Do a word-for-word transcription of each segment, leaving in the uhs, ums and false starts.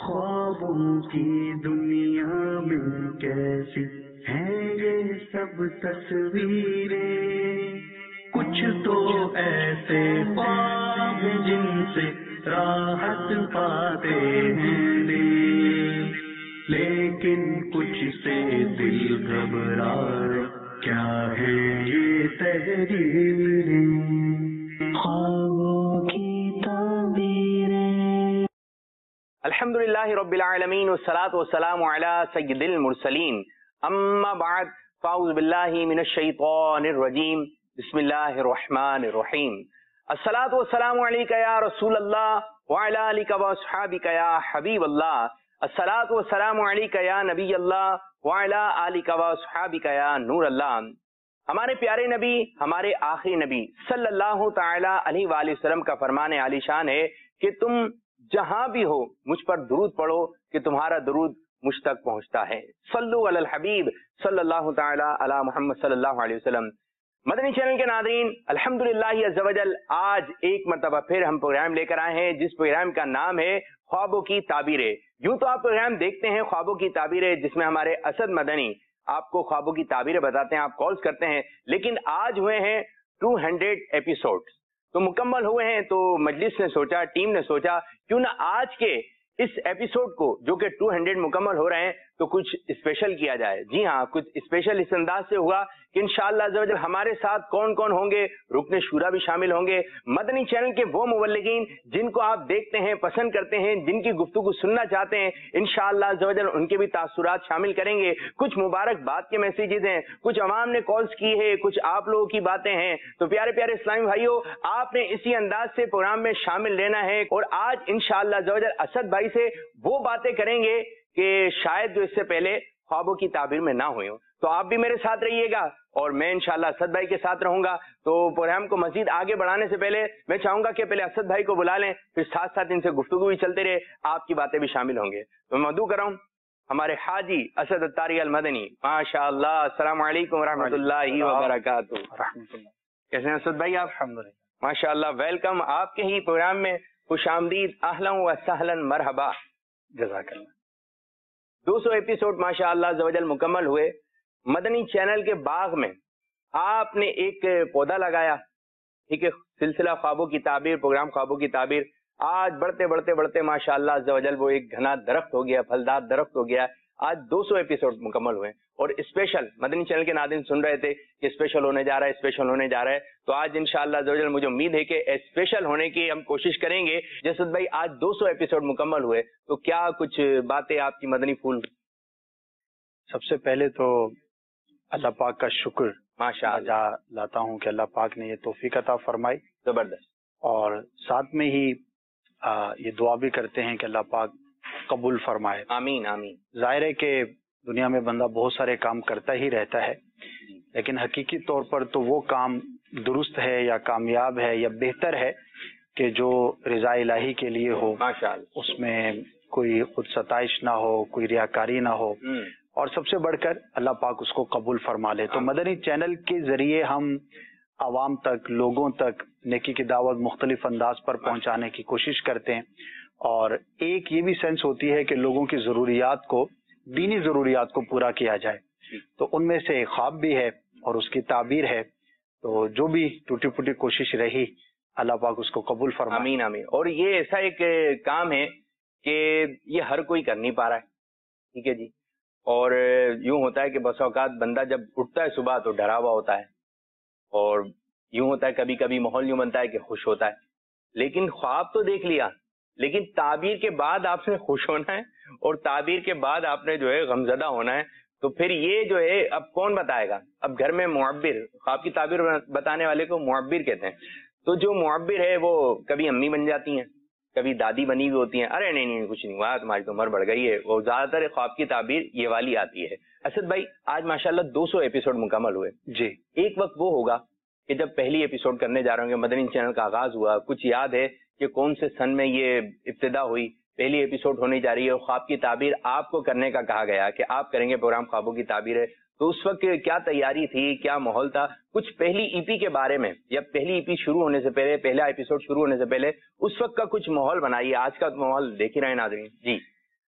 خوابوں کی دنیا میں کیسی ہیں یہ سب تصویریں، کچھ تو ایسے خواب ہیں جن سے راحت پاتے ہیں دل، لیکن کچھ سے دل گھبرائے، کیا ہے یہ تحریریں، خوابوں کی تعبیریں۔ الحمدللہ رب العالمین والصلاة والسلام علی سید المرسلین، اما بعد فاعوذ باللہ من الشیطان الرجیم، بسم اللہ الرحمن الرحیم۔ الصلاة والسلام علیکہ یا رسول اللہ وعلی آلکہ واصحابکہ یا حبیب اللہ، الصلاة والسلام علیکہ یا نبی اللہ وعلی آلکہ واصحابکہ یا نور اللہ۔ ہمارے پیارے نبی، ہمارے آخری نبی صلی اللہ تعالی علیہ وآلہ وسلم کا فرمان عالی شان ہے کہ تم جہاں بھی ہو مجھ پر درود پڑھو کہ تمہارا درود مجھ تک پہنچتا ہے۔ صلو علی الحبیب صلی اللہ تعالی علی محمد صلی اللہ علیہ وسلم۔ مدنی چینل کے ناظرین، الحمدللہ عز و جل آج ایک مرتبہ پھر ہم پروگرام لے کر آئے ہیں جس پروگرام کا نام ہے خوابوں کی تعبیریں۔ یوں تو آپ پروگرام دیکھتے ہیں خوابوں کی تعبیریں، جس میں ہمارے اسد مدنی آپ کو خوابوں کی تعبیریں بتاتے ہیں، آپ کالز کرتے ہیں، لیکن آج ہوئے ہیں ٹو ہنڈریڈ ایپیسوڈ تو مکمل ہوئے ہیں، تو مجلس نے سوچا، ٹیم نے سوچا کیوں نہ آج کے اس ایپیسوڈ کو جو کہ ٹو ہنڈریڈ مکمل ہو رہے ہیں تو کچھ اسپیشل کیا جائے۔ جی ہاں، کچھ اسپیشل اس انداز سے ہوا کہ انشاءاللہ عز و جل ہمارے ساتھ کون کون ہوں گے، رکن شورا بھی شامل ہوں گے، مدنی چینل کے وہ مبلغین جن کو آپ دیکھتے ہیں، پسند کرتے ہیں، جن کی گفتگو سننا چاہتے ہیں، انشاءاللہ عز و جل ان کے بھی تاثرات شامل کریں گے۔ کچھ مبارکباد کے میسیجز ہیں، کچھ عوام نے کالز کی ہے، کچھ آپ لوگوں کی باتیں ہیں، تو پیارے پیارے اسلامی بھائیوں، آپ نے اسی انداز سے پروگرام میں شامل لینا ہے، اور آج انشاءاللہ عز و جل اسد بھائی سے وہ باتیں کریں گے کہ شاید جو اس سے پہلے خوابوں کی تعبیر میں نہ ہوئی ہوں۔ تو آپ بھی میرے ساتھ رہیے گا اور میں انشاءاللہ اسد بھائی کے ساتھ رہوں گا۔ تو پروگرام کو مزید آگے بڑھانے سے پہلے میں چاہوں گا کہ پہلے اسد بھائی کو بلا لیں، پھر ساتھ ساتھ ان سے گفتگو بھی چلتے رہے، آپ کی باتیں بھی شامل ہوں گے۔ تو میں مدعو کر رہا ہوں ہمارے حاجی اسد اتاری المدنی، ماشاء اللہ۔ السلام علیکم ورحمۃ اللہ وبرکاتہ۔ کیسے ہیں اسد بھائی آپ؟ الحمدللہ ماشاء اللہ، ویلکم آپ کے ہی پروگرام میں، خوش آمدید، اہلا و سہلا، مرحبا، جزاک اللہ۔ دو سو ایپیسوڈ ماشاء اللہ عز و جل مکمل ہوئے۔ مدنی چینل کے باغ میں آپ نے ایک پودا لگایا، ٹھیک ہے، سلسلہ خوابوں کی تعبیر، پروگرام خوابوں کی تعبیر، آج بڑھتے بڑھتے بڑھتے ماشاء اللہ عز و جل وہ ایک گھنا درخت ہو گیا، پھلدار درخت ہو گیا۔ آج دو سو ایپیسوڈ مکمل ہوئے، اور اسپیشل مدنی چینل کے ناظرین سن رہے تھے کہ اسپیشل ہونے جا رہا ہے، اسپیشل ہونے جا رہا ہے، تو آج انشاءاللہ عز و جل مجھے امید ہے کہ اسپیشل ہونے کی ہم کوشش کریں گے۔ جسد بھائی، آج دو سو ایپیسوڈ مکمل ہوئے، تو کیا کچھ باتیں آپ کی مدنی پھول؟ سب سے پہلے تو اللہ پاک کا شکر ماشاء اللہ لاتا ہوں کہ اللہ پاک نے یہ توفیق عطا فرمائی، زبردست، اور ساتھ میں ہی آ, یہ دعا بھی کرتے ہیں کہ اللہ پاک قبول فرمائے۔ آمین آمین۔ ظاہر ہے کہ دنیا میں بندہ بہت سارے کام کرتا ہی رہتا ہے، لیکن حقیقی طور پر تو وہ کام درست ہے یا کامیاب ہے یا بہتر ہے کہ جو رضا الہی کے لیے ہو، ماشاءاللہ، اس میں کوئی خود ستائش نہ ہو، کوئی ریاکاری نہ ہو، اور سب سے بڑھ کر اللہ پاک اس کو قبول فرما لے۔ تو مدنی چینل کے ذریعے ہم عوام تک، لوگوں تک نیکی کی دعوت مختلف انداز پر پہنچانے کی کوشش کرتے ہیں، اور ایک یہ بھی سینس ہوتی ہے کہ لوگوں کی ضروریات کو، دینی ضروریات کو پورا کیا جائے، تو ان میں سے ایک خواب بھی ہے اور اس کی تعبیر ہے۔ تو جو بھی ٹوٹی پھوٹی کوشش رہی، اللہ پاک اس کو قبول فرمائے۔ آمین آمین۔ اور یہ ایسا ایک کام ہے کہ یہ ہر کوئی کر نہیں پا رہا ہے، ٹھیک ہے جی، اور یوں ہوتا ہے کہ بس اوقات بندہ جب اٹھتا ہے صبح تو ڈرا ہوا ہوتا ہے، اور یوں ہوتا ہے کبھی کبھی ماحول یوں بنتا ہے کہ خوش ہوتا ہے، لیکن خواب تو دیکھ لیا، لیکن تعبیر کے بعد آپ نے خوش ہونا ہے، اور تعبیر کے بعد آپ نے جو ہے غمزدہ ہونا ہے، تو پھر یہ جو ہے اب کون بتائے گا؟ اب گھر میں معبر، خواب کی تعبیر بتانے والے کو معبر کہتے ہیں، تو جو معبر ہے وہ کبھی امی بن جاتی ہیں، کبھی دادی بنی ہوئی ہوتی ہیں، ارے نہیں نہیں کچھ نہیں ہوا، تمہاری تو عمر بڑھ گئی ہے، وہ زیادہ تر خواب کی تعبیر یہ والی آتی ہے۔ اسد بھائی، آج ماشاءاللہ دو سو ایپیسوڈ مکمل ہوئے، جی، ایک وقت وہ ہوگا کہ جب پہلی ایپیسوڈ کرنے جا رہے ہوں گے، مدنی چینل کا آغاز ہوا، کچھ یاد ہے کہ کون سے سن میں یہ ابتدا ہوئی، پہلی ایپیسوڈ ہونے جا رہی ہے، اور خواب کی تعبیر آپ کو کرنے کا کہا گیا کہ آپ کریں گے پروگرام خوابوں کی تعبیر ہے، تو اس وقت کیا تیاری تھی، کیا ماحول تھا؟ کچھ پہلی ای پی کے بارے میں، یا پہلی ای پی شروع ہونے سے پہلے، پہلا ایپیسوڈ شروع ہونے سے پہلے اس وقت کا کچھ ماحول بنائیے، آج کا ماحول دیکھ ہی رہے ناظرین۔ جی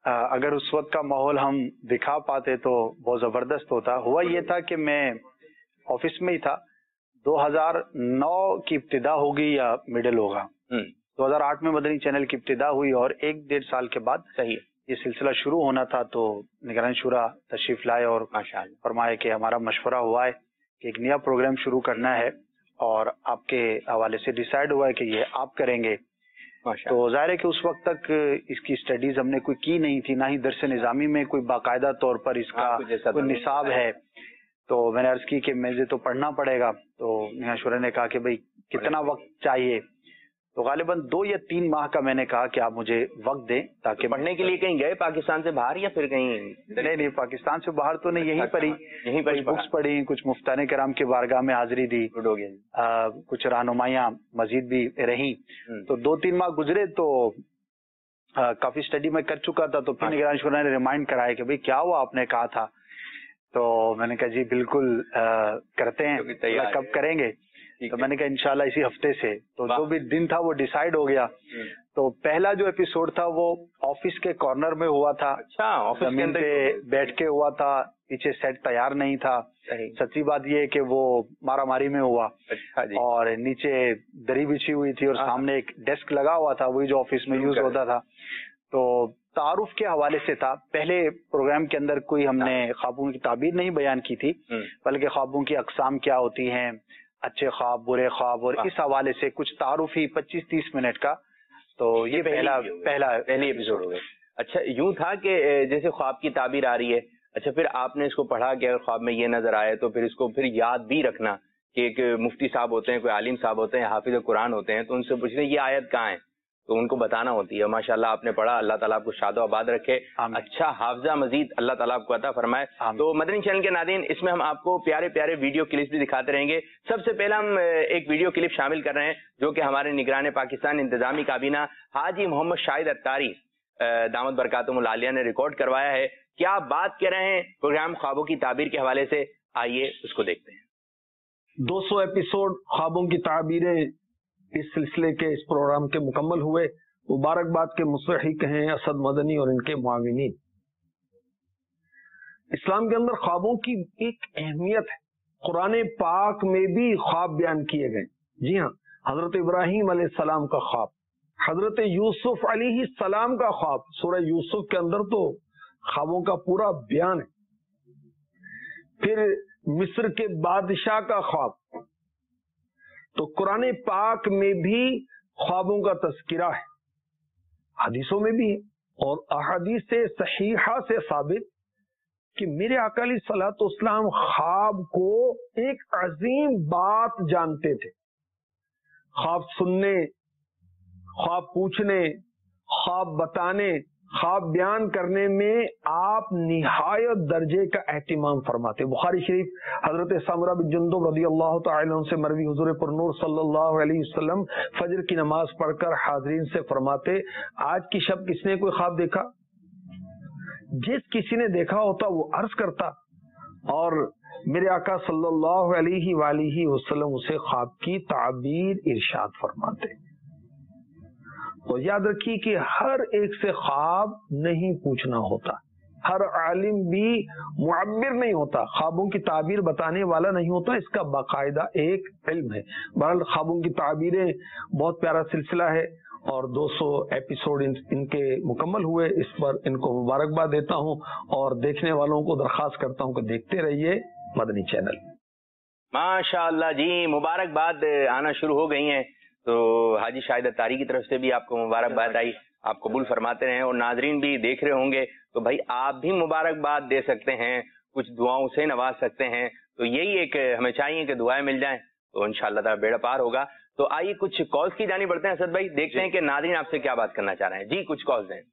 اگر اس وقت کا ماحول ہم دکھا پاتے تو بہت زبردست ہوتا. ہوا یہ تھا کہ میں آفس میں ہی تھا. دو ہزار نو کی ابتدا ہوگی یا مڈل ہوگا. دو ہزار آٹھ میں مدنی چینل کی ابتدا ہوئی اور ایک ڈیڑھ سال کے بعد صحیح یہ سلسلہ شروع ہونا تھا. تو نگران شورا تشریف لائے اور فرمائے کہ ہمارا مشورہ ہوا ہے کہ ایک نیا پروگرام شروع کرنا ہے اور آپ کے حوالے سے ڈیسائیڈ ہوا ہے کہ یہ آپ کریں گے. تو ظاہر ہے کہ اس وقت تک اس کی اسٹڈیز ہم نے کوئی کی نہیں تھی, نہ ہی درس نظامی میں کوئی باقاعدہ طور پر اس کا کوئی نصاب ہے. تو میں نے عرض کی کہ مجھے تو پڑھنا پڑے گا. تو نگران شورا نے کہا کہ بھائی کتنا وقت چاہیے. تو غالباً دو یا تین ماہ کا میں نے کہا کہ آپ مجھے وقت دیں تاکہ پڑھنے کے لیے کہیں گئے پاکستان سے باہر یا پھر کہیں؟ نہیں نہیں, پاکستان سے باہر تو نہیں, یہیں پر ہی یہیں پر بکس پڑھی, کچھ مفتان کرام کے بارگاہ میں حاضری دی, کچھ رہنمائیاں مزید بھی رہیں. تو دو تین ماہ گزرے تو کافی اسٹڈی میں کر چکا تھا. تو پھر نگران شورا نے ریمائنڈ کرایا کہ بھائی کیا ہوا, آپ نے کہا تھا. تو میں نے کہا جی بالکل کرتے ہیں, کب کریں گے؟ تو میں نے کہا انشاءاللہ اسی ہفتے سے. تو جو بھی دن تھا وہ ڈیسائیڈ ہو گیا. تو پہلا جو ایپیسوڈ تھا وہ آفس کے کارنر میں ہوا تھا. اچھا, زمین پہ بیٹھ کے ہوا تھا, پیچھے سیٹ تیار نہیں تھا. سچی بات یہ ہے کہ وہ مارا ماری میں ہوا اور نیچے دری بچھی ہوئی تھی اور سامنے ایک ڈیسک لگا ہوا تھا, وہی جو آفس میں یوز ہوتا تھا. تو تعارف کے حوالے سے تھا. پہلے پروگرام کے اندر کوئی ہم نے خوابوں کی تعبیر نہیں بیان کی تھی, بلکہ خوابوں کی اقسام کیا ہوتی ہیں, اچھے خواب, برے خواب, اور اس حوالے سے کچھ تعارف ہی پچیس تیس منٹ کا. تو یہ پہلا پہلا پہلی ایپیسوڈ ہو گیا. اچھا, یوں تھا کہ جیسے خواب کی تعبیر آ رہی ہے, اچھا پھر آپ نے اس کو پڑھا کہ اگر خواب میں یہ نظر آئے تو پھر اس کو پھر یاد بھی رکھنا کہ ایک مفتی صاحب ہوتے ہیں, کوئی عالم صاحب ہوتے ہیں, حافظ قرآن ہوتے ہیں, تو ان سے پوچھنے یہ آیت کہاں ہے, تو ان کو بتانا ہوتی ہے. ماشاءاللہ آپ نے پڑھا, اللہ تعالیٰ آپ کو شاد و آباد رکھے, اچھا حافظہ مزید اللہ تعالیٰ آپ کو عطا فرمائے. تو مدنی چینل کے ناظرین, اس میں ہم آپ کو پیارے پیارے ویڈیو کلپس بھی دکھاتے رہیں گے. سب سے پہلا ہم ایک ویڈیو کلپ شامل کر رہے ہیں جو کہ ہمارے نگران پاکستان انتظامی کابینہ حاجی محمد شاہد اتاری دامت برکاتہم العالیہ نے ریکارڈ کروایا ہے. کیا بات کر رہے ہیں پروگرام خوابوں کی تعبیر کے حوالے سے, آئیے اس کو دیکھتے ہیں. دو سو ایپیسوڈ خوابوں کی تعبیریں اس سلسلے کے اس پروگرام کے مکمل ہوئے. مبارکباد کے مستحق ہیں اسد مدنی اور ان کے معاونین. اسلام کے اندر خوابوں کی ایک اہمیت ہے. قرآن پاک میں بھی خواب بیان کیے گئے. جی ہاں, حضرت ابراہیم علیہ السلام کا خواب, حضرت یوسف علیہ السلام کا خواب. سورہ یوسف کے اندر تو خوابوں کا پورا بیان ہے. پھر مصر کے بادشاہ کا خواب. تو قرآن پاک میں بھی خوابوں کا تذکرہ ہے, حدیثوں میں بھی ہے, اور احادیث صحیحہ سے ثابت کہ میرے آقا علیہ الصلوۃ والسلام خواب کو ایک عظیم بات جانتے تھے. خواب سننے, خواب پوچھنے, خواب بتانے, خواب بیان کرنے میں آپ نہایت درجے کا اہتمام فرماتے. بخاری شریف حضرت سمرہ بن جندب رضی اللہ تعالی عنہ سے مروی, حضور پر نور صلی اللہ علیہ وسلم فجر کی نماز پڑھ کر حاضرین سے فرماتے, آج کی شب کس نے کوئی خواب دیکھا؟ جس کسی نے دیکھا ہوتا وہ عرض کرتا, اور میرے آقا صلی اللہ علیہ وآلہ وسلم اسے خواب کی تعبیر ارشاد فرماتے. تو یاد رکھیے کہ ہر ایک سے خواب نہیں پوچھنا ہوتا, ہر عالم بھی معبر نہیں ہوتا, خوابوں کی تعبیر بتانے والا نہیں ہوتا, اس کا باقاعدہ ایک علم ہے. بہرحال خوابوں کی تعبیریں بہت پیارا سلسلہ ہے اور دو سو ایپیسوڈ ان کے مکمل ہوئے. اس پر ان کو مبارکباد دیتا ہوں اور دیکھنے والوں کو درخواست کرتا ہوں کہ دیکھتے رہیے مدنی چینل. ماشاء اللہ جی, مبارکباد آنا شروع ہو گئی ہیں. تو حاجی شاہد اتاری کی طرف سے بھی آپ کو مبارکباد آئی, آپ قبول فرماتے رہیں, اور ناظرین بھی دیکھ رہے ہوں گے تو بھائی آپ بھی مبارکباد دے سکتے ہیں, کچھ دعاؤں سے نواز سکتے ہیں. تو یہی ایک ہمیں چاہیے کہ دعائیں مل جائیں تو انشاءاللہ تعالی بیڑا پار ہوگا. تو آئیے کچھ کالز کی جانب بڑھتے ہیں. اسد بھائی دیکھتے ہیں کہ ناظرین آپ سے کیا بات کرنا چاہ رہے ہیں. جی کچھ کالز ہیں.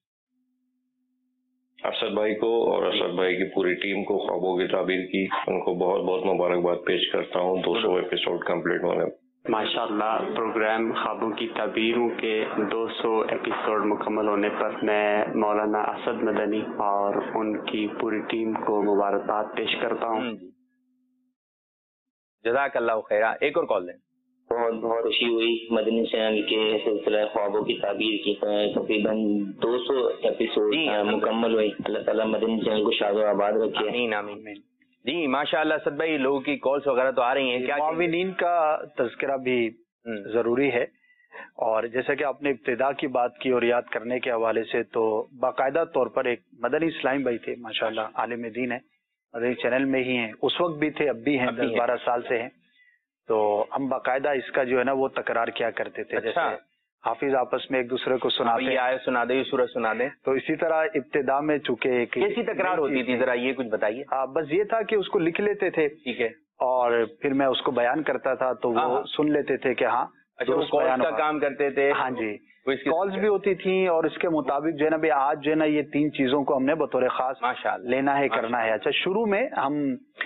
اسد بھائی کو اور اسد بھائی کی پوری ٹیم کو خوابوں کی تعبیر کی ان کو بہت بہت مبارکباد پیش کرتا ہوں دو سو ایپیسوڈ کمپلیٹ ہونے. ماشاء اللہ پروگرام خوابوں کی تعبیروں کے دو سو ایپیسوڈ مکمل ہونے پر میں مولانا اسد مدنی اور ان کی پوری ٹیم کو مبارکباد پیش کرتا ہوں. جزاک اللہ خیرہ. ایک اور کال دیں. بہت بہت خوشی ہوئی مدنی چینل کے سلسلہ خوابوں کی تعبیر کی تقریباً دو سو ایپیسوڈ مکمل ہوئی. اللہ تعالیٰ مدنی چینل کو شاد و آباد رکھے. آمین آمین. جی ماشاء اللہ اسد بھائی لوگوں کی کالس وغیرہ تو آ رہی ہیں, کیا معاونین کا تذکرہ بھی ضروری ہے. اور جیسا کہ آپ نے ابتدا کی بات کی اور یاد کرنے کے حوالے سے, تو باقاعدہ طور پر ایک مدنی اسلام بھائی تھے ماشاء اللہ, عالم دین ہے, مدنی چینل میں ہی ہیں, اس وقت بھی تھے, اب بھی ہیں, دس بارہ سال سے ہیں. تو ہم باقاعدہ اس کا جو ہے نا وہ تکرار کیا کرتے تھے. جیسے حافظ آپس میں ایک دوسرے کو سناتے آئے سنا دے سورج سنا دیں, تو اسی طرح ابتدا میں چونکہ کیسی تکرار ہوتی تھی ذرا یہ کچھ بتائیے. ہاں بس یہ تھا کہ اس کو لکھ لیتے تھے, ٹھیک ہے, اور پھر میں اس کو بیان کرتا تھا تو وہ سن لیتے تھے کہ ہاں کا کام کرتے تھے. ہاں جی, کالز بھی ہوتی تھیں, اور اس کے مطابق جو ہے نا بھی آج جو ہے نا یہ تین چیزوں کو ہم نے بطور خاص لینا ہے, کرنا ہے. اچھا شروع میں ہم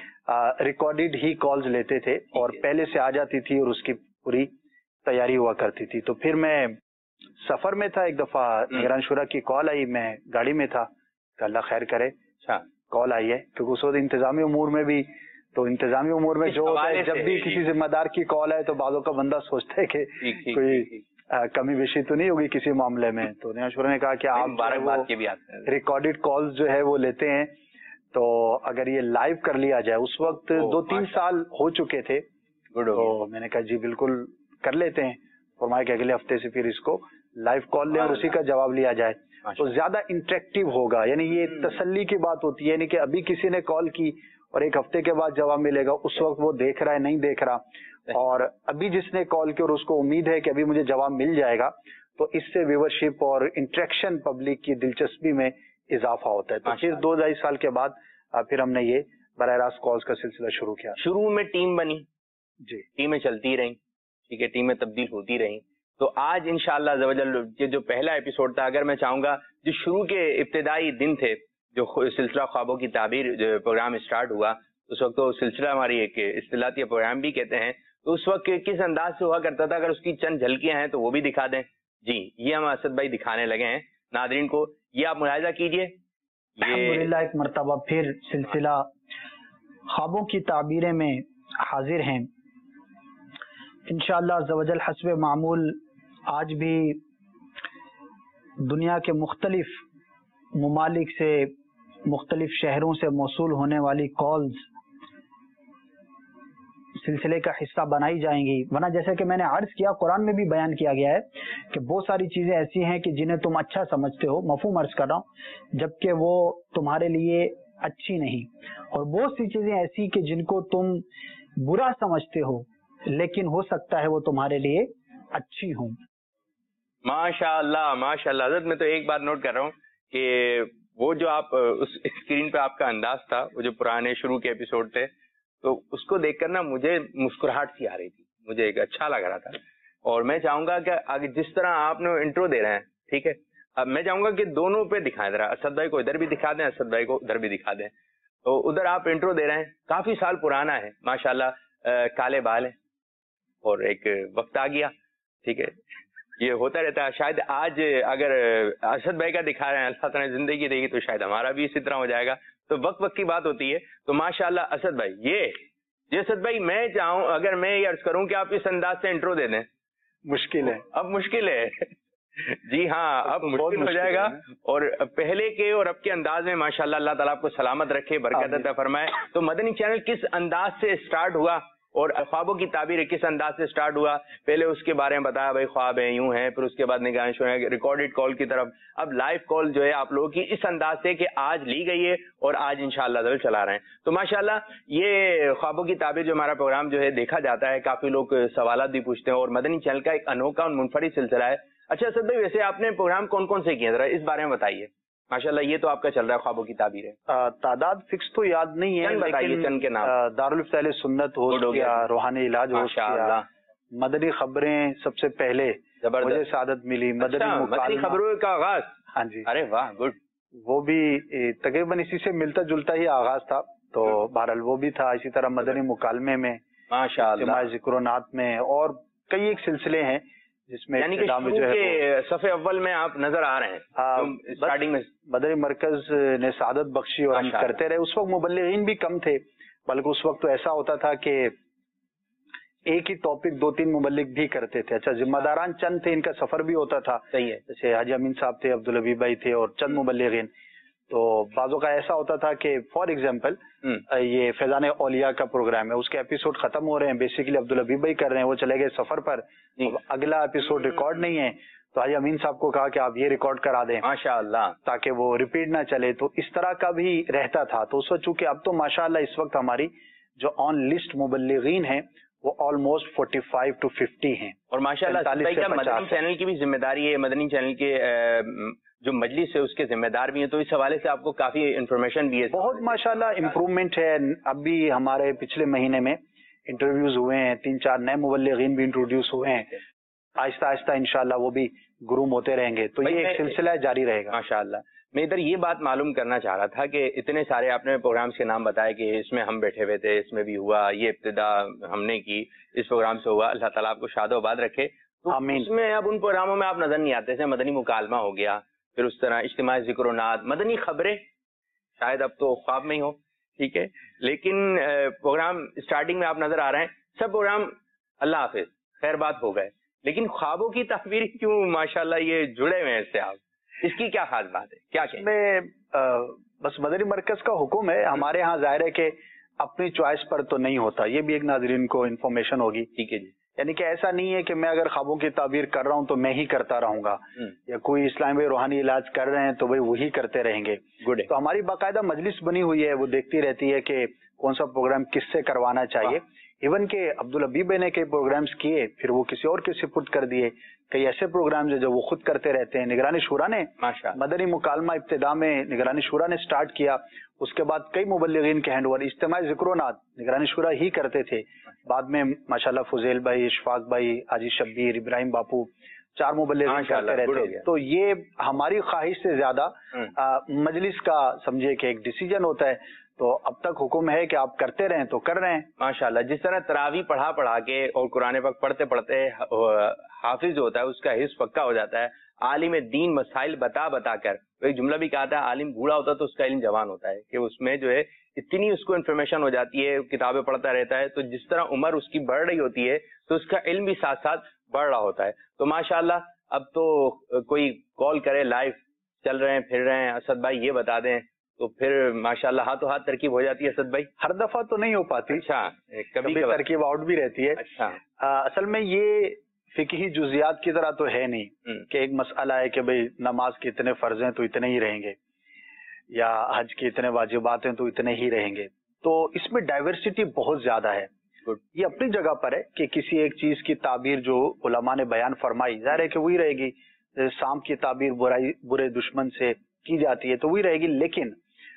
ریکارڈیڈ ہی کالز لیتے تھے اور پہلے سے آ جاتی تھی اور اس کی پوری تیاری ہوا کرتی تھی. تو پھر میں سفر میں تھا, ایک دفعہ نگران شورا کی کال آئی, میں گاڑی میں تھا, کہ اللہ خیر کرے کال آئی ہے, کیونکہ اس وقت انتظامی امور میں بھی, تو انتظامی امور میں جو ہوتا ہے جب بھی کسی ذمہ دار کی کال آئے تو بعضوں کا بندہ سوچتا ہے کہ کوئی کمی بیشی تو نہیں ہوگی کسی معاملے میں. تو نگران شورا نے کہا کہ آپ ریکارڈیڈ کالز جو ہے وہ لیتے ہیں, تو اگر یہ لائیو کر لیا جائے, اس وقت دو تین سال ہو چکے تھے, تو میں نے کہا جی بالکل کر لیتے ہیں. فرمایا کہ اگلے ہفتے سے پھر اس کو لائیو کال لیں اور اسی کا جواب لیا جائے, تو زیادہ انٹریکٹیو ہوگا. یعنی یہ تسلی کی بات ہوتی ہے, یعنی کہ ابھی کسی نے کال کی اور ایک ہفتے کے بعد جواب ملے گا, اس وقت وہ دیکھ رہا ہے نہیں دیکھ رہا, اور ابھی جس نے کال کی اور اس کو امید ہے کہ ابھی مجھے جواب مل جائے گا, تو اس سے ویورشپ اور انٹریکشن پبلک کی دلچسپی میں اضافہ ہوتا ہے. تو پھر دو ڈھائی سال کے بعد پھر ہم نے یہ براہ راست کالز کا سلسلہ شروع کیا. شروع میں ٹیم بنی, جی ٹیمیں چلتی رہیں, ٹھیک ہے, ٹیمیں تبدیل ہوتی رہیں. تو آج انشاءاللہ عز و جل یہ جو پہلا ایپیسوڈ تھا, اگر میں چاہوں گا جو شروع کے ابتدائی دن تھے, جو سلسلہ خوابوں کی تعبیر جو پروگرام اسٹارٹ ہوا, اس وقت تو سلسلہ ہماری ایک اصطلاحی پروگرام بھی کہتے ہیں, تو اس وقت کس انداز سے ہوا کرتا تھا, اگر اس کی چند جھلکیاں ہیں تو وہ بھی دکھا دیں. جی یہ ہم اسد بھائی دکھانے لگے ہیں ناظرین کو, یہ آپ ملاحظہ کیجئے. الحمدللہ ایک مرتبہ پھر سلسلہ خوابوں کی تعبیریں میں حاضر ہیں انشاءاللہ عز و جل. حسب معمول آج بھی دنیا کے مختلف ممالک سے, مختلف شہروں سے موصول ہونے والی کالز سلسلے کا حصہ بنائی جائیں گی. ورنہ جیسے کہ میں نے عرض کیا, قرآن میں بھی بیان کیا گیا ہے کہ بہت ساری چیزیں ایسی ہیں کہ جنہیں تم اچھا سمجھتے ہو, مفہوم عرض کر رہا ہوں, جبکہ وہ تمہارے لیے اچھی نہیں, اور بہت سی چیزیں ایسی کہ جن کو تم برا سمجھتے ہو لیکن ہو سکتا ہے وہ تمہارے لیے اچھی ہوں. ماشاء اللہ ماشاء اللہ. حضرت میں تو ایک بات نوٹ کر رہا ہوں کہ وہ جو آپ اس اسکرین پہ آپ کا انداز تھا, وہ جو پرانے شروع کے ایپیسوڈ تھے, تو اس کو دیکھ کر نا مجھے مسکراہٹ سی آ رہی تھی, مجھے ایک اچھا لگ رہا تھا. اور میں چاہوں گا کہ آگے جس طرح آپ نے انٹرو دے رہے ہیں, ٹھیک ہے, اب میں چاہوں گا کہ دونوں پہ دکھائیں ذرا, اسد بھائی کو ادھر بھی دکھا دیں, اسد بھائی کو ادھر بھی دکھا دیں. تو ادھر آپ انٹرو دے رہے ہیں, کافی سال پرانا ہے ماشاءاللہ, کالے بال ہیں اور ایک وقت آ گیا, ٹھیک ہے, یہ ہوتا رہتا ہے. شاید آج اگر اسد بھائی کا دکھا رہے ہیں, اللہ تعالیٰ نے زندگی دے گی تو شاید ہمارا بھی اسی طرح ہو جائے گا. تو وقت وقت کی بات ہوتی ہے. تو ماشاءاللہ اسد بھائی, یہ جی اسد بھائی میں چاہوں, اگر میں یہ عرض کروں کہ آپ اس انداز سے انٹرو دے دیں, مشکل ہے, اب مشکل ہے. جی ہاں, اب مشکل ہو جائے گا. اور پہلے کے اور اب کے انداز میں ماشاءاللہ اللہ تعالیٰ آپ کو سلامت رکھے, برکت عطا فرمائے. تو مدنی چینل کس انداز سے اسٹارٹ ہوا اور خوابوں کی تعبیر کس انداز سے سٹارٹ ہوا, پہلے اس کے بارے میں بتایا بھائی خواب ہیں یوں ہیں, پھر اس کے بعد نگاہیں شو ہیں ریکارڈڈ کال کی طرف, اب لائیو کال جو ہے آپ لوگوں کی اس انداز سے کہ آج لی گئی ہے اور آج انشاءاللہ ذرا چلا رہے ہیں. تو ماشاءاللہ یہ خوابوں کی تعبیر جو ہمارا پروگرام جو ہے دیکھا جاتا ہے, کافی لوگ سوالات بھی پوچھتے ہیں, اور مدنی چینل کا ایک انوکھا اور منفرد سلسلہ ہے. اچھا اسد بھائی, ویسے آپ نے پروگرام کون کون سے کیے, ذرا اس بارے میں بتائیے. ماشاءاللہ یہ تو آپ کا چل رہا ہے خوابوں کی تعبیر ہے, تعداد فکس تو یاد نہیں ہے, بتائیے چند کے نام. دارالفضائل سنت ہوسٹ کیا, روحانی علاج ہوسٹ کیا, مدنی خبریں سب سے پہلے مجھے سعادت ملی, مدنی خبروں کا آغاز. ہاں جی, ارے واہ گڈ. وہ بھی تقریباً اسی سے ملتا جلتا ہی آغاز تھا, تو بہرحال وہ بھی تھا. اسی طرح مدنی مکالمے میں, ماشاءاللہ ذکر و نعت میں, اور کئی ایک سلسلے ہیں جس میں یعنی کہ شروع کے صفحے اول میں آپ نظر آ رہے ہیں. اسٹارٹنگ میں مدنی مرکز نے سعادت بخشی اور ہم کرتے رہے. اس وقت مبلغین بھی کم تھے, بلکہ اس وقت تو ایسا ہوتا تھا کہ ایک ہی ٹاپک دو تین مبلغ بھی کرتے تھے. اچھا ذمہ داران چند تھے, ان کا سفر بھی ہوتا تھا. صحیح ہے. جیسے حاجی امین صاحب تھے, عبدالحبیب بھائی تھے اور چند مبلغین. تو بعضوں کا ایسا ہوتا تھا کہ فار ایگزامپل یہ فیضان اولیاء کا پروگرام ہے, اس کے ایپیسوڈ ختم ہو رہے ہیں, بیسیکلی عبدالحبیب بھائی کر رہے ہیں, وہ چلے گئے سفر پر, اگلا ایپیسوڈ ریکارڈ نہیں ہے, تو حاجی امین صاحب کو کہا کہ آپ یہ ریکارڈ کرا دیں ماشاء اللہ تاکہ وہ ریپیٹ نہ چلے. تو اس طرح کا بھی رہتا تھا. تو اس وقت چونکہ اب تو ماشاء اللہ اس وقت ہماری جو آن لسٹ مبلغین ہیں وہ almost forty five to fifty ہیں. اور ماشاء اللہ مدنی چینل کی بھی ذمہ داری ہے, مدنی چینل کے جو مجلس ہے اس کے ذمہ دار بھی ہیں, تو اس حوالے سے آپ کو کافی انفارمیشن بھی ہے. بہت ماشاءاللہ امپروومنٹ ہے. اب بھی ہمارے پچھلے مہینے میں انٹرویوز ہوئے ہیں, تین چار نئے مبلغین بھی انٹروڈیوس ہوئے ہیں. آہستہ آہستہ انشاءاللہ وہ بھی گروم ہوتے رہیں گے, تو یہ ایک سلسلہ جاری رہے گا ماشاءاللہ. میں ادھر یہ بات معلوم کرنا چاہ رہا تھا کہ اتنے سارے آپ نے پروگرامز کے نام بتائے کہ اس میں ہم بیٹھے ہوئے تھے, اس میں بھی ہوا, یہ ابتدا ہم نے کی, اس پروگرام سے ہوا. اللہ تعالیٰ آپ کو شاد و آباد رکھے. آمین. اس میں اب ان پروگراموں میں آپ نظر نہیں آتے تھے. مدنی مکالمہ ہو گیا, پھر اس طرح اجتماعی ذکر و نعت, مدنی خبریں, شاید اب تو خواب میں ہی ہو, ٹھیک ہے, لیکن پروگرام اسٹارٹنگ میں آپ نظر آ رہے ہیں. سب پروگرام اللہ حافظ خیر بات ہو گئے, لیکن خوابوں کی تعبیر کیوں ماشاءاللہ یہ جڑے ہوئے ہیں اس سے آپ, اس کی کیا خاص بات ہے, کیا کہ میں بس مدنی مرکز کا حکم ہے. ہمارے ہاں ظاہر ہے کہ اپنی چوائس پر تو نہیں ہوتا, یہ بھی ایک ناظرین کو انفارمیشن ہوگی. ٹھیک ہے جی. یعنی کہ ایسا نہیں ہے کہ میں اگر خوابوں کی تعبیر کر رہا ہوں تو میں ہی کرتا رہوں گا, یا کوئی اسلام بھائی روحانی علاج کر رہے ہیں تو بھائی وہی کرتے رہیں گے. گڈ. تو ہماری باقاعدہ مجلس بنی ہوئی ہے, وہ دیکھتی رہتی ہے کہ کون سا پروگرام کس سے کروانا چاہیے. ایون کہ عبدالحبیب نے کئی پروگرامز کیے, پھر وہ کسی اور کے سپرد کر دیے. کئی ایسے پروگرامز ہیں جو وہ خود کرتے رہتے ہیں. نگرانی شورا نے مدنی مکالمہ ابتدا میں نگرانی شورا نے سٹارٹ کیا, اس کے بعد کئی مبلغین کے ہینڈ اوور. اجتماعی ذکر و نعت نگرانی شورا ہی کرتے تھے, بعد میں ماشاءاللہ فضیل بھائی, اشفاق بھائی, حاجی شبیر, ابراہیم باپو, چار مبلغین کرتے رہتے. تو یہ ہماری خواہش سے زیادہ مجلس کا سمجھے کہ ایک ڈیسیجن ہوتا ہے. تو اب تک حکم ہے کہ آپ کرتے رہیں تو کر رہے ہیں ماشاءاللہ. جس طرح تراویح پڑھا پڑھا کے اور قرآن پاک پڑھتے پڑھتے حافظ جو ہوتا ہے اس کا حفظ پکا ہو جاتا ہے, عالم دین مسائل بتا بتا کر, ایک جملہ بھی کہا تھا عالم بوڑھا ہوتا ہے تو اس کا علم جوان ہوتا ہے, کہ اس میں جو ہے اتنی اس کو انفارمیشن ہو جاتی ہے, کتابیں پڑھتا رہتا ہے, تو جس طرح عمر اس کی بڑھ رہی ہوتی ہے تو اس کا علم بھی ساتھ ساتھ بڑھ رہا ہوتا ہے. تو ماشاءاللہ اب تو کوئی کال کرے, لائیو چل رہے ہیں پھر رہے ہیں, اسد بھائی یہ بتا دیں, تو پھر ماشاءاللہ ہاتھوں ہاتھ ترکیب ہو جاتی ہے. اسد بھائی ہر دفعہ تو نہیں ہو پاتی. اچھا, کبھی ترکیب آؤٹ بھی رہتی ہے. اچھا, اصل میں یہ فقہی جزیات کی طرح تو ہے نہیں کہ ایک مسئلہ ہے کہ بھئی نماز کے اتنے فرض ہیں تو اتنے ہی رہیں گے, یا حج کے اتنے واجبات ہیں تو اتنے ہی رہیں گے. تو اس میں ڈائیورسٹی بہت زیادہ ہے. یہ اپنی جگہ پر ہے کہ کسی ایک چیز کی تعبیر جو علماء نے بیان فرمائی, ظاہر ہے کہ وہی رہے گی. سام کی تعبیر برائی برے دشمن سے کی جاتی ہے تو وہی رہے گی, لیکن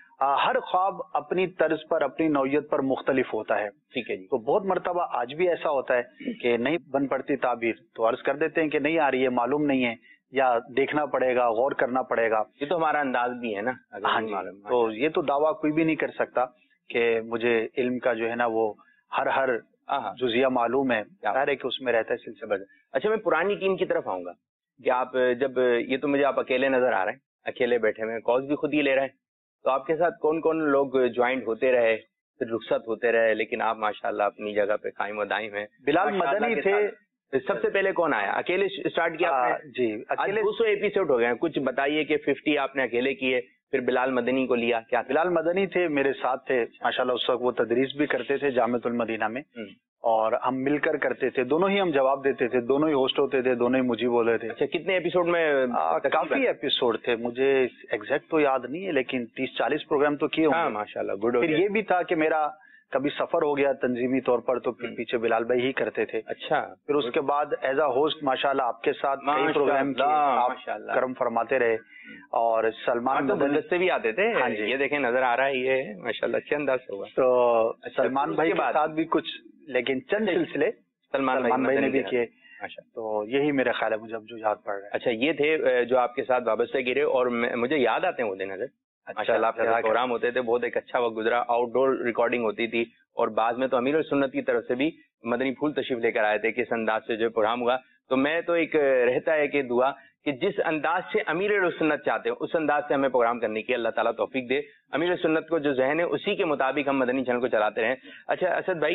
ہر خواب اپنی طرز پر اپنی نوعیت پر مختلف ہوتا ہے. ٹھیک ہے جی. تو بہت مرتبہ آج بھی ایسا ہوتا ہے کہ نہیں بن پڑتی تعبیر تو عرض کر دیتے ہیں کہ نہیں آ رہی ہے, معلوم نہیں ہے, یا دیکھنا پڑے گا, غور کرنا پڑے گا. یہ تو ہمارا انداز بھی ہے نا. ہاں جی. تو یہ تو دعویٰ کوئی بھی نہیں کر سکتا کہ مجھے علم کا جو ہے نا وہ ہر ہر جزیہ معلوم ہے, ظاہر ہے کہ اس میں رہتا ہے سلسلہ. اچھا, میں پرانی ٹیم کی طرف آؤں گا کہ آپ جب یہ تو مجھے آپ اکیلے نظر آ رہے ہیں, اکیلے بیٹھے ہوئے, کالز بھی خود ہی لے رہے ہیں, تو آپ کے ساتھ کون کون لوگ جوائنٹ ہوتے رہے, پھر رخصت ہوتے رہے, لیکن آپ ماشاءاللہ اپنی جگہ پہ قائم و دائم ہیں. بلال مدنی تھے. سب سے پہلے کون آیا, اکیلے اسٹارٹ کیا آپ نے؟ جی اکیلے. دو سو ایپیسوڈ ہو گئے ہیں, کچھ بتائیے کہ ففٹی آپ نے اکیلے کیے, پھر بلال مدنی کو لیا, کیا؟ بلال مدنی تھے, میرے ساتھ تھے ماشاءاللہ. اس وقت وہ تدریس بھی کرتے تھے جامعۃ المدینہ میں, اور ہم مل کر کرتے تھے. دونوں ہی ہم جواب دیتے تھے, دونوں ہی ہوسٹ ہوتے تھے, دونوں ہی مجیب ہوتے تھے. اچھا, کتنے ایپیسوڈ میں؟ کافی ایپیسوڈ تھے, مجھے ایگزیکٹ تو یاد نہیں ہے, لیکن تیس چالیس پروگرام تو کیے ہوں. ماشاءاللہ, گڈ. پھر یہ بھی تھا کہ میرا کبھی سفر ہو گیا تنظیمی طور پر تو پھر پیچھے بلال بھائی ہی کرتے تھے. اچھا. پھر اس کے بعد ایز اے ہوسٹ ماشاءاللہ آپ کے ساتھ کئی پروگرام کیے, آپ کرم فرماتے رہے. اور سلمان سے بھی آتے تھے. ہاں جی, یہ دیکھیں نظر آ رہا ہے, یہ ماشاءاللہ اچھے انداز سے ہوا. تو سلمان بھائی کے ساتھ بھی کچھ, لیکن چند سلسلے سلمان بھائی نے بھی کیے. تو یہی میرا خیال ہے مجھے اب جو یاد پڑ رہا ہے. اچھا, یہ تھے جو آپ کے ساتھ وابستہ گرے, اور مجھے یاد آتے ہیں وہ دن. ماشاءاللہ آپ کے پروگرام ہوتے تھے, بہت ایک اچھا وقت گزرا. آؤٹ ڈور ریکارڈنگ ہوتی تھی, اور بعد میں تو امیر السنت کی طرف سے بھی مدنی پھول تشریف لے کر آئے تھے. کس انداز سے جو پروگرام ہوا, تو میں تو ایک رہتا ہے کہ دعا کہ جس انداز سے امیر السنت چاہتے ہیں اس انداز سے ہمیں پروگرام کرنے کی اللہ تعالیٰ توفیق دے. امیر السنت کو جو ذہن ہے اسی کے مطابق ہم مدنی چینل کو چلاتے رہیں. اچھا اسد بھائی,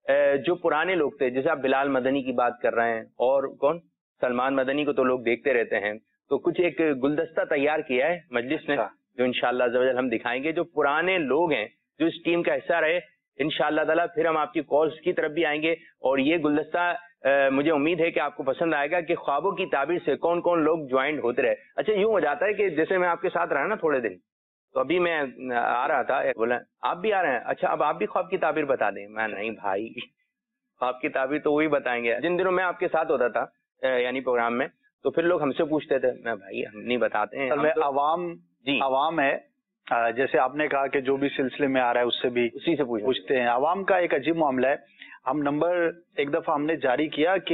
جو پرانے لوگ تھے، جیسے آپ بلال مدنی کی بات کر رہے ہیں اور کون سلمان مدنی کو تو لوگ دیکھتے رہتے ہیں، تو کچھ ایک گلدستہ تیار کیا ہے مجلس نے جو انشاءاللہ عز و جل ہم دکھائیں گے، جو پرانے لوگ ہیں جو اس ٹیم کا حصہ رہے انشاءاللہ تعالیٰ. پھر ہم آپ کی کالز کی طرف بھی آئیں گے اور یہ گلدستہ مجھے امید ہے کہ آپ کو پسند آئے گا کہ خوابوں کی تعبیر سے کون کون لوگ جوائنٹ ہوتے رہے. اچھا یوں ہو جاتا ہے کہ جیسے میں آپ کے ساتھ رہا نا تھوڑے دن، تو ابھی میں آ رہا تھا، بولا آپ بھی آ رہے ہیں، اچھا اب آپ بھی خواب کی تعبیر بتا دیں. میں نہیں بھائی، خواب کی تعبیر تو وہی بتائیں گے. جن دنوں میں آپ کے ساتھ ہوتا تھا یعنی پروگرام میں، تو پھر لوگ ہم سے پوچھتے تھے، میں بھائی ہم نہیں بتاتے ہیں. عوام جی عوام ہے، جیسے آپ نے کہا کہ جو بھی سلسلے میں آ رہا ہے اس سے بھی اسی سے پوچھتے ہیں. عوام کا ایک عجیب معاملہ ہے. ہم نمبر ایک دفعہ ہم نے جاری کیا کہ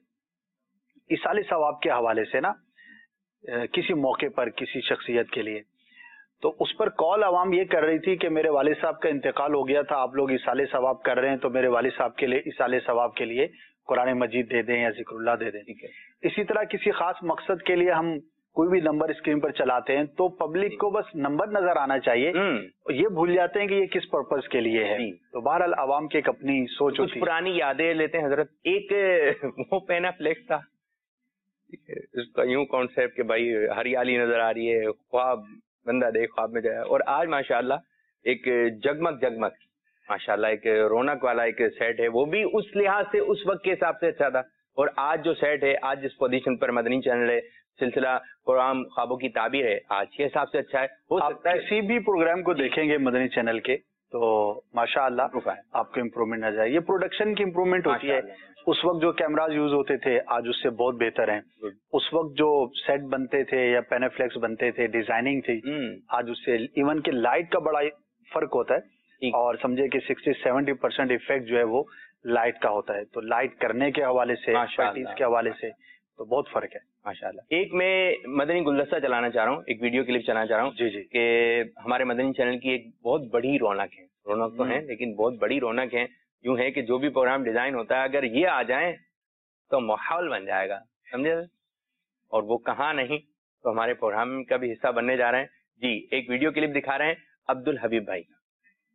ایصال ثواب کے حوالے سے نا کسی موقع پر کسی شخصیت کے لیے، تو اس پر کال عوام یہ کر رہی تھی کہ میرے والد صاحب کا انتقال ہو گیا تھا، آپ لوگ ایصال ثواب کر رہے ہیں تو میرے والد صاحب کے لیے ایصال ثواب کے لیے قرآن مجید دے دیں یا ذکر اللہ دے دیں. اسی طرح کسی خاص مقصد کے لیے ہم کوئی بھی نمبر اسکرین پر چلاتے ہیں تو پبلک کو بس نمبر نظر آنا چاہیے، یہ بھول جاتے ہیں کہ یہ کس پرپز کے لیے ہے. تو بہرحال عوام کی ایک اپنی سوچ ہوتی ہے. پرانی یادیں لیتے ہیں حضرت. ایک وہ پینا فلیکس تھا، اس کا یوں کانسیپٹ کہ بھائی ہریالی نظر آ رہی ہے، خواب بندہ دیکھ خواب میں جائے، اور آج ماشاءاللہ ایک جگمگ جگمگ ماشاءاللہ ایک رونق والا ایک سیٹ ہے، وہ بھی اس لحاظ سے اس وقت کے حساب سے اچھا تھا. اور آج جو سیٹ ہے، آج جس پوزیشن پر مدنی چینل ہے، سلسلہ قرآن خوابوں کی تعبیر ہے، آج کے حساب سے اچھا ہے. ہو سکتا ہے کسی بھی پروگرام کو دیکھیں گے مدنی چینل کے تو ماشاءاللہ آپ کو امپروومنٹ نظر آئے. یہ پروڈکشن کی امپروومنٹ ہوتی ہے. اس وقت جو کیمراز یوز ہوتے تھے آج اس سے بہت بہتر ہیں. اس وقت جو سیٹ بنتے تھے یا پینافلیکس بنتے تھے، ڈیزائننگ تھی، آج اس سے ایون کہ لائٹ کا بڑا فرق ہوتا ہے، اور سمجھے کہ سکسٹی سیونٹی پرسینٹ افیکٹ جو ہے وہ لائٹ کا ہوتا ہے. تو لائٹ کرنے کے حوالے سے، پریکٹس کے حوالے سے تو بہت فرق ہے ماشاءاللہ. ایک میں مدنی گلدستہ چلانا چاہ رہا ہوں، ایک ویڈیو کلپ چلانا چاہ رہا ہوں جی جی کہ ہمارے مدنی چینل کی ایک بہت بڑی رونق ہے. رونق تو ہے لیکن بہت بڑی رونق ہے. یوں ہے کہ جو بھی پروگرام ڈیزائن ہوتا ہے اگر یہ آ جائیں تو ماحول بن جائے گا، سمجھے؟ اور وہ کہاں نہیں تو ہمارے پروگرام کا بھی حصہ بننے جا رہے ہیں. جی ایک ویڈیو کلپ دکھا رہے ہیں عبد الحبیب بھائی کا.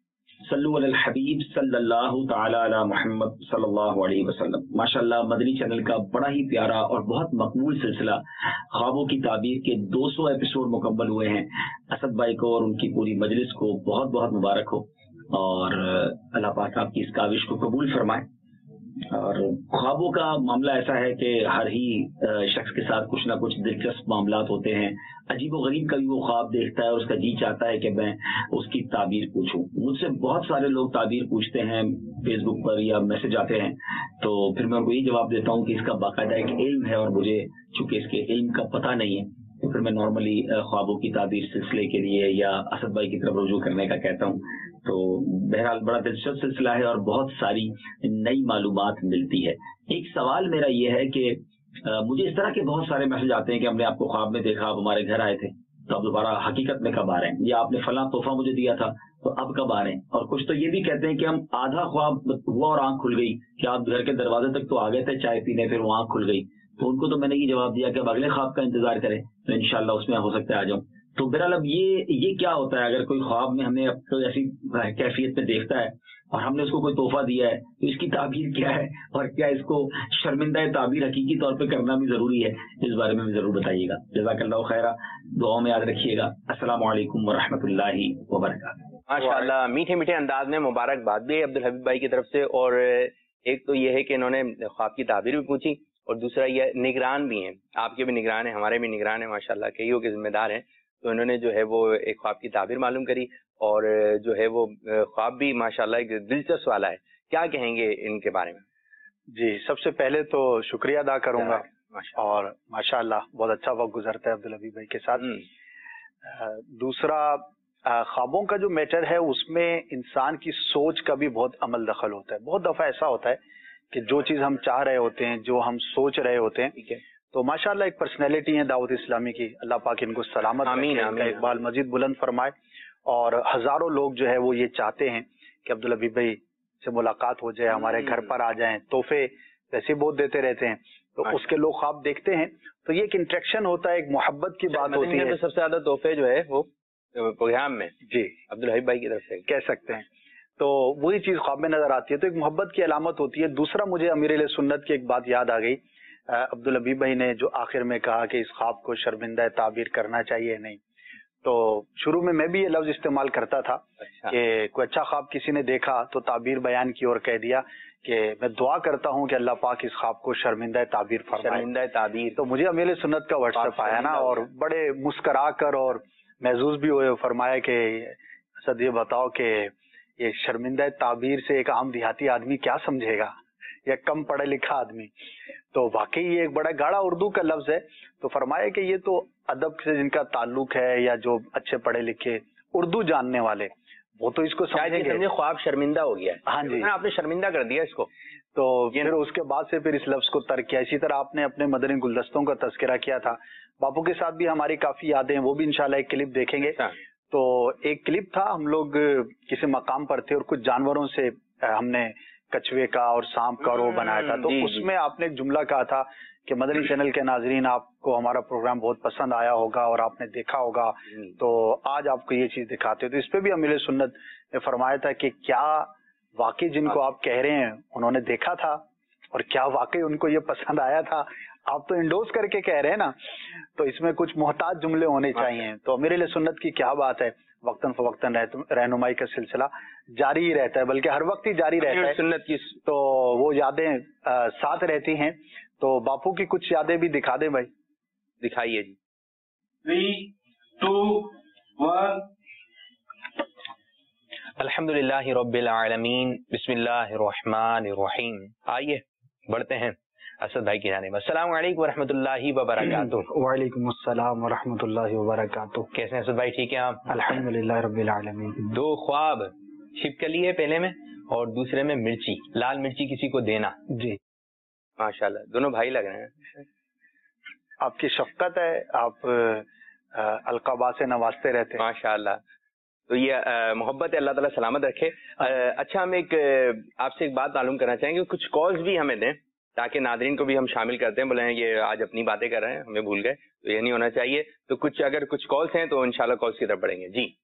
صلو علی الحبیب صلی اللہ تعالی علی محمد صلی اللہ علیہ وسلم. ماشاءاللہ مدنی چینل کا بڑا ہی پیارا اور بہت مقبول سلسلہ خوابوں کی تعبیر کے دو سو ایپیسوڈ مکمل ہوئے ہیں. اسد بھائی کو اور ان کی پوری مجلس کو بہت بہت مبارک ہو، اور اللہ پاک آپ کی اس کاوش کو قبول فرمائے. اور خوابوں کا معاملہ ایسا ہے کہ ہر ہی شخص کے ساتھ کچھ نہ کچھ دلچسپ معاملات ہوتے ہیں. عجیب و غریب کبھی وہ خواب دیکھتا ہے اور اس کا جی چاہتا ہے کہ میں اس کی تعبیر پوچھوں. مجھ سے بہت سارے لوگ تعبیر پوچھتے ہیں فیس بک پر یا میسج آتے ہیں، تو پھر میں ان کو یہ جواب دیتا ہوں کہ اس کا باقاعدہ ایک علم ہے اور مجھے چونکہ اس کے علم کا پتہ نہیں ہے تو پھر میں نارملی خوابوں کی تعبیر سلسلے کے لیے یا اسد بھائی کی طرف رجوع کرنے کا کہتا ہوں. تو بہرحال بڑا دلچسپ سلسلہ ہے اور بہت ساری نئی معلومات ملتی ہے. ایک سوال میرا یہ ہے کہ مجھے اس طرح کے بہت سارے میسج آتے ہیں کہ ہم نے آپ کو خواب میں دیکھا، آپ ہمارے گھر آئے تھے، تو آپ دوبارہ حقیقت میں کب آ رہے ہیں، یا آپ نے فلاں تحفہ مجھے دیا تھا تو اب کب آ رہے ہیں. اور کچھ تو یہ بھی کہتے ہیں کہ ہم آدھا خواب ہوا اور آنکھ کھل گئی کہ آپ گھر کے دروازے تک تو آ گئے تھے چائے پینے، پھر وہ آنکھ کھل گئی. تو ان کو تو میں نے یہ جواب دیا کہ اب اگلے خواب کا انتظار کریں تو انشاءاللہ اس میں ہو سکتا ہے آ جاؤں. تو بہرحال اب یہ یہ کیا ہوتا ہے اگر کوئی خواب میں ہمیں کوئی ایسی کیفیت میں دیکھتا ہے اور ہم نے اس کو کوئی تحفہ دیا ہے تو اس کی تعبیر کیا ہے، اور کیا اس کو شرمندہ تعبیر حقیقی طور پہ کرنا بھی ضروری ہے؟ اس بارے میں بھی ضرور بتائیے گا. جزاک اللہ خیرہ. دعاؤں میں یاد رکھیے گا. السلام علیکم ورحمۃ اللہ وبرکاتہ. ماشاءاللہ میٹھے میٹھے انداز میں مبارکباد بھی ہے عبد الحبیب بھائی کی طرف سے. اور ایک تو یہ ہے کہ انہوں نے خواب کی تعبیر بھی پوچھی، اور دوسرا یہ نگران بھی ہیں، آپ کے بھی نگران ہیں، ہمارے بھی نگران ہیں ماشاءاللہ، کئیوں کے ذمہ دار ہیں. تو انہوں نے جو ہے وہ ایک خواب کی تعبیر معلوم کری، اور جو ہے وہ خواب بھی ماشاءاللہ ایک دلچسپ والا ہے. کیا کہیں گے ان کے بارے میں؟ جی سب سے پہلے تو شکریہ ادا کروں گا، اور ماشاءاللہ بہت اچھا وقت گزرتا ہے عبد الحبیب بھائی کے ساتھ. دوسرا خوابوں کا جو میٹر ہے اس میں انسان کی سوچ کا بھی بہت عمل دخل ہوتا ہے. بہت دفعہ ایسا ہوتا ہے کہ جو چیز ہم چاہ رہے ہوتے ہیں، جو ہم سوچ رہے ہوتے ہیں، ٹھیک ہے، تو ماشاءاللہ ایک پرسنالٹی ہے دعوت اسلامی کی، اللہ پاک ان کو سلامت آمین رکھے، اقبال مزید بلند فرمائے. اور ہزاروں لوگ جو ہے وہ یہ چاہتے ہیں کہ عبد الحبیب بھائی سے ملاقات ہو جائے، ہمارے گھر پر آ جائیں. تحفے ویسے بہت دیتے رہتے ہیں تو اس کے لوگ خواب دیکھتے ہیں، تو یہ ایک انٹریکشن ہوتا ہے، ایک محبت کی بات ہوتی ہے. سب سے زیادہ تحفے جو ہے وہ پروگرام میں جی عبد الحبیب بھائی کی طرف سے کہہ سکتے ہیں. تو وہی چیز خواب میں نظر آتی ہے، تو ایک محبت کی علامت ہوتی ہے۔ دوسرا مجھے امیر اہل سنت کی ایک بات یاد آ گئی، عبدالحبیب بھائی نے جو آخر میں کہا کہ اس خواب کو شرمندہ تعبیر کرنا چاہیے نہیں، تو شروع میں میں بھی یہ لفظ استعمال کرتا تھا کہ کوئی اچھا خواب کسی نے دیکھا تو تعبیر بیان کی اور کہہ دیا کہ میں دعا کرتا ہوں کہ اللہ پاک اس خواب کو شرمندہ تعبیر فرمائے، شرمندہ تعبیر۔ تو مجھے امیر سنت کا واٹس ایپ آیا نا، اور بڑے مسکرا کر اور محظوظ بھی ہوئے، فرمایا کہ اسد یہ بتاؤ کہ یہ شرمندہ تعبیر سے ایک عام دیہاتی آدمی کیا سمجھے گا یا کم پڑھا لکھا آدمی؟ تو واقعی یہ ایک بڑا گاڑا اردو کا لفظ ہے۔ تو فرمایا کہ یہ تو ادب سے جن کا تعلق ہے یا جو اچھے پڑھے لکھے اردو جاننے والے وہ تو اس کو سمجھیں گے۔ خواب شرمندہ ہو گیا ہے، ہاں جی، آپ نے شرمندہ کر دیا اس کو، تو پھر اس کے بعد سے پھر اس لفظ کو ترک کیا۔ اسی طرح آپ نے اپنے مدنی گلدستوں کا تذکرہ کیا تھا، باپو کے ساتھ بھی ہماری کافی یادیں ہیں، وہ بھی انشاءاللہ ایک کلپ دیکھیں گے۔ تو ایک کلپ تھا، ہم لوگ کسی مقام پر تھے اور کچھ جانوروں سے ہم نے کچھوے کا اور سانپ کا رو بنایا تھا، تو اس میں آپ نے ایک جملہ کہا تھا کہ مدنی چینل کے ناظرین آپ کو ہمارا پروگرام بہت پسند آیا ہوگا اور آپ نے دیکھا ہوگا، تو آج آپ کو یہ چیز دکھاتے ہیں۔ تو اس پہ بھی امیر سنت نے فرمایا تھا کہ کیا واقعی جن کو آپ کہہ رہے ہیں انہوں نے دیکھا تھا اور کیا واقعی ان کو یہ پسند آیا تھا؟ آپ تو انڈوز کر کے کہہ رہے ہیں نا، تو اس میں کچھ محتاط جملے ہونے چاہیے۔ تو امیر سنت کی کیا بات ہے، وقتاً فوقتاً رہنمائی کا سلسلہ جاری ہی رہتا ہے، بلکہ ہر وقت ہی جاری رہتا ہے سنت کی، تو وہ یادیں ساتھ رہتی ہیں۔ تو باپو کی کچھ یادیں بھی دکھا دیں بھائی، دکھائیے جی۔ تھری ٹو ون الحمد للہ رب العالمین، بسم اللہ الرحمن الرحیم۔ آئیے بڑھتے ہیں اسد بھائی کی جانب۔ السلام علیکم ورحمۃ اللہ وبرکاتہ۔ وعلیکم السلام ورحمۃ اللہ وبرکاتہ۔ کیسے ہیں اسد بھائی، ٹھیک ہیں آپ؟ الحمد للہ رب العالمین۔ دو خواب، چھپکلی ہے پہلے میں اور دوسرے میں مرچی، لال مرچی کسی کو دینا۔ جی ماشاءاللہ، دونوں بھائی لگ رہے ہیں۔ آپ کی شفقت ہے، آپ القابات سے نوازتے رہتے ہیں۔ ماشاءاللہ، تو یہ محبت ہے، اللہ تعالیٰ سلامت رکھے۔ اچھا، ہم ایک آپ سے ایک بات معلوم کرنا چاہیں گے، کچھ کالز بھی ہمیں دیں تاکہ ناظرین کو بھی ہم شامل کرتے ہیں۔ بولے یہ آج اپنی باتیں کر رہے ہیں، ہمیں بھول گئے، تو یہ نہیں ہونا چاہیے۔ تو کچھ اگر کچھ کالز ہیں تو انشاءاللہ کالز کی طرف بڑھیں گے۔ جی،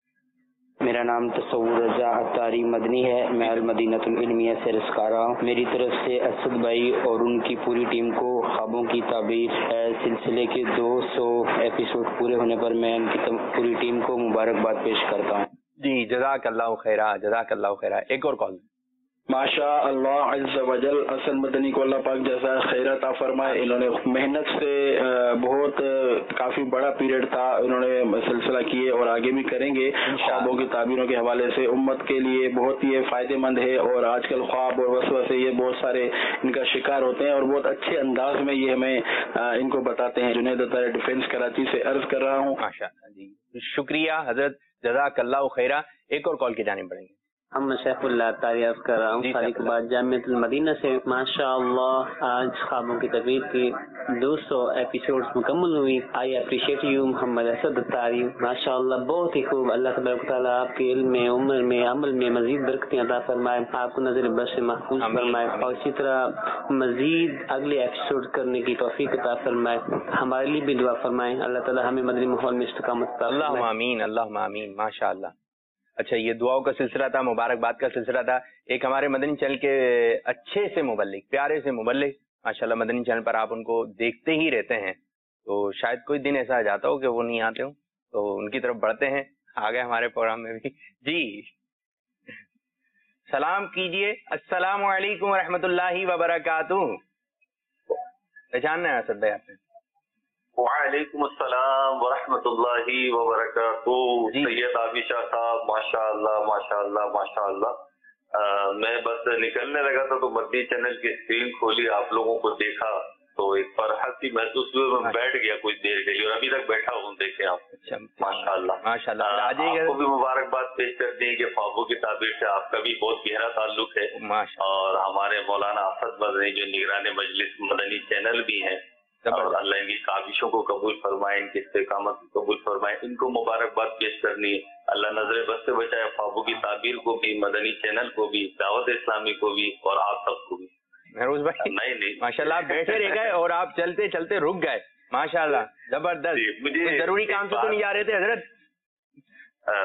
میرا نام تصور رضا عطاری مدنی ہے، میں المدینہ العلمیہ سے رضا کر رہا ہوں۔ میری طرف سے اسد بھائی اور ان کی پوری ٹیم کو خوابوں کی تعبیر سلسلے کے دو سو ایپیسوڈ پورے ہونے پر میں ان کی پوری ٹیم کو مبارکباد پیش کرتا ہوں۔ جی، جزاک اللہ خیرہ، جزاک اللہ خیرہ۔ ایک اور کال۔ ماشاء اللہ عز و جل، اسد مدنی کو اللہ پاک جزائے خیر عطا فرمائے۔ انہوں نے محنت سے بہت کافی بڑا پیریڈ تھا، انہوں نے سلسلہ کیے اور آگے بھی کریں گے۔ خوابوں کی تعبیروں کے حوالے سے امت کے لیے بہت ہی فائدے مند ہے، اور آج کل خواب اور وسوسے یہ بہت سارے ان کا شکار ہوتے ہیں، اور بہت اچھے انداز میں یہ ہمیں ان کو بتاتے ہیں۔ جنید عطاری ڈیفینس کراچی سے عرض کر رہا ہوں۔ ماشاء اللہ جی، شکریہ حضرت، جزاک اللہ خیرہ۔ ایک اور کال کی جانب بڑھیں گے۔ ہم شیخ اللہ تعریف کر رہا ہوں فاروق آباد جامعۃ المدینہ سے۔ ماشاء اللہ، آج خوابوں کی تعبیر کی دو سو ایپیسوڈز مکمل ہوئی۔ I appreciate you Muhammad Asad Attari, ماشاء اللہ بہت ہی خوب۔ اللہ تبارک و تعالیٰ آپ کے علم میں، عمر میں، عمل میں مزید برکتیں عطا فرمائے، آپ کو نظر بد سے محفوظ فرمائے، اور اسی طرح مزید اگلے ایپیسوڈ کرنے کی توفیق عطا فرمائے۔ ہمارے لیے بھی دعا فرمائیں، اللہ تعالیٰ ہمیں مدنی ماحول میں استقامت عطا فرمائے۔ اللہم آمین، اللہم آمین، ماشاء اللہ۔ اچھا، یہ دعاؤں کا سلسلہ تھا، مبارکباد کا سلسلہ تھا۔ ایک ہمارے مدنی چینل کے اچھے سے مبلغ، پیارے سے مبلغ، ماشاءاللہ مدنی چینل پر آپ ان کو دیکھتے ہی رہتے ہیں، تو شاید کوئی دن ایسا آ جاتا ہو کہ وہ نہیں آتے ہوں، تو ان کی طرف بڑھتے ہیں، آ گئے ہمارے پروگرام میں بھی۔ جی، سلام کیجئے۔ السلام علیکم ورحمۃ اللہ وبرکاتہ۔ پہچاننا ہے اسد بھائی آپ نے؟ وعلیکم السلام ورحمۃ اللہ وبرکاتہ۔ سید عابشہ صاحب، ماشاء اللہ ماشاء اللہ ماشاء اللہ۔ میں بس نکلنے لگا تھا تو مدنی چینل کی اسکرین کھولی، آپ لوگوں کو دیکھا تو ایک فرحت سی محسوس ہوئی، میں بیٹھ گیا کچھ دیر کے لیے، اور ابھی تک بیٹھا ہوں، دیکھیں آپ، ماشاء اللہ ماشاء اللہ۔ آپ کو بھی مبارکباد پیش کرتے ہیں کہ خوابوں کی تعبیر سے آپ کا بھی بہت گہرا تعلق ہے، اور ہمارے مولانا اسد مدنی جو نگران مجلس مدنی چینل بھی ہیں، اور اللہ ان کی کاوشوں کو قبول فرمائے، ان کی استقامت کو قبول فرمائے، ان کو مبارکباد پیش کرنی ہے۔ اللہ نظر بد سے بچائے، خوابوں کی تعبیر کو بھی، مدنی چینل کو بھی، دعوت اسلامی کو بھی، اور آپ سب کو بھی۔ محروز بھائی، نہیں نہیں ماشاء اللہ، آپ بیٹھے رہ گئے اور آپ چلتے چلتے رک گئے، ماشاء اللہ زبردست۔ مجھے ضروری کام سے تو نہیں جا رہے تھے حضرت؟ بس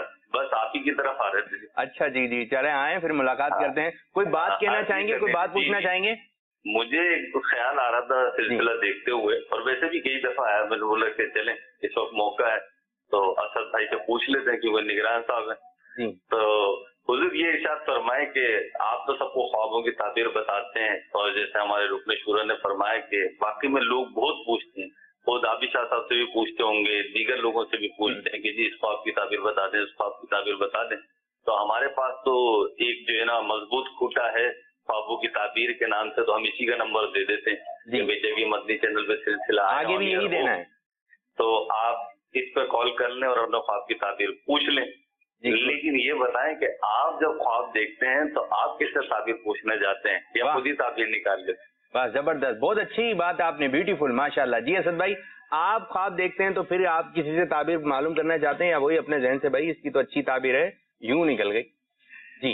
बस आप ही की तरफ आ रहे थे। अच्छा जी जी, चले आए फिर मुलाकात करते हैं। कोई बात कहना चाहेंगे, कोई बात पूछना चाहेंगे? मुझे एक ख्याल आ रहा था सिलसिला देखते हुए, और वैसे भी कई दफा आया, मैंने बोला कि चलें इस वक्त मौका है तो असद भाई से पूछ लेते हैं कि वो निगरान साहब है। तो हुजूर ये इरशाद फरमाए कि आप तो सबको ख्वाबों की ताबीर बताते हैं, और जैसे हमारे रुकन शूरा ने फरमाया कि बाकी में लोग बहुत पूछते हैं, खुद आबी शाह साहब से भी पूछते होंगे, दीगर लोगों से भी पूछते हैं कि जी इस ख्वाब की ताबीर बता दें, इस ख्वाब की ताबीर बता दें। तो हमारे पास तो एक जो है ना मजबूत खूटा है ख्वाबों की ताबीर के नाम से, तो हम इसी का नंबर दे देते हैं कि भाई जब ये मदनी चैनल पे सिलसिला आगे भी यही देना है तो आप इस पर कॉल कर लें और अपना ख्वाब की ताबीर पूछ लें। लेकिन ये बताएं कि आप जब ख्वाब देखते हैं तो आप किससे ताबीर पूछने जाते हैं या खुद ही ताबीर निकाल लेते हैं? बस जबरदस्त, बहुत अच्छी बात आपने, ब्यूटीफुल, माशाल्लाह। जी असद भाई, आप ख्वाब देखते हैं तो फिर आप किसी से ताबीर मालूम करना चाहते हैं या वही अपने जहन से भाई इसकी तो अच्छी ताबीर है, यूं निकल गई? जी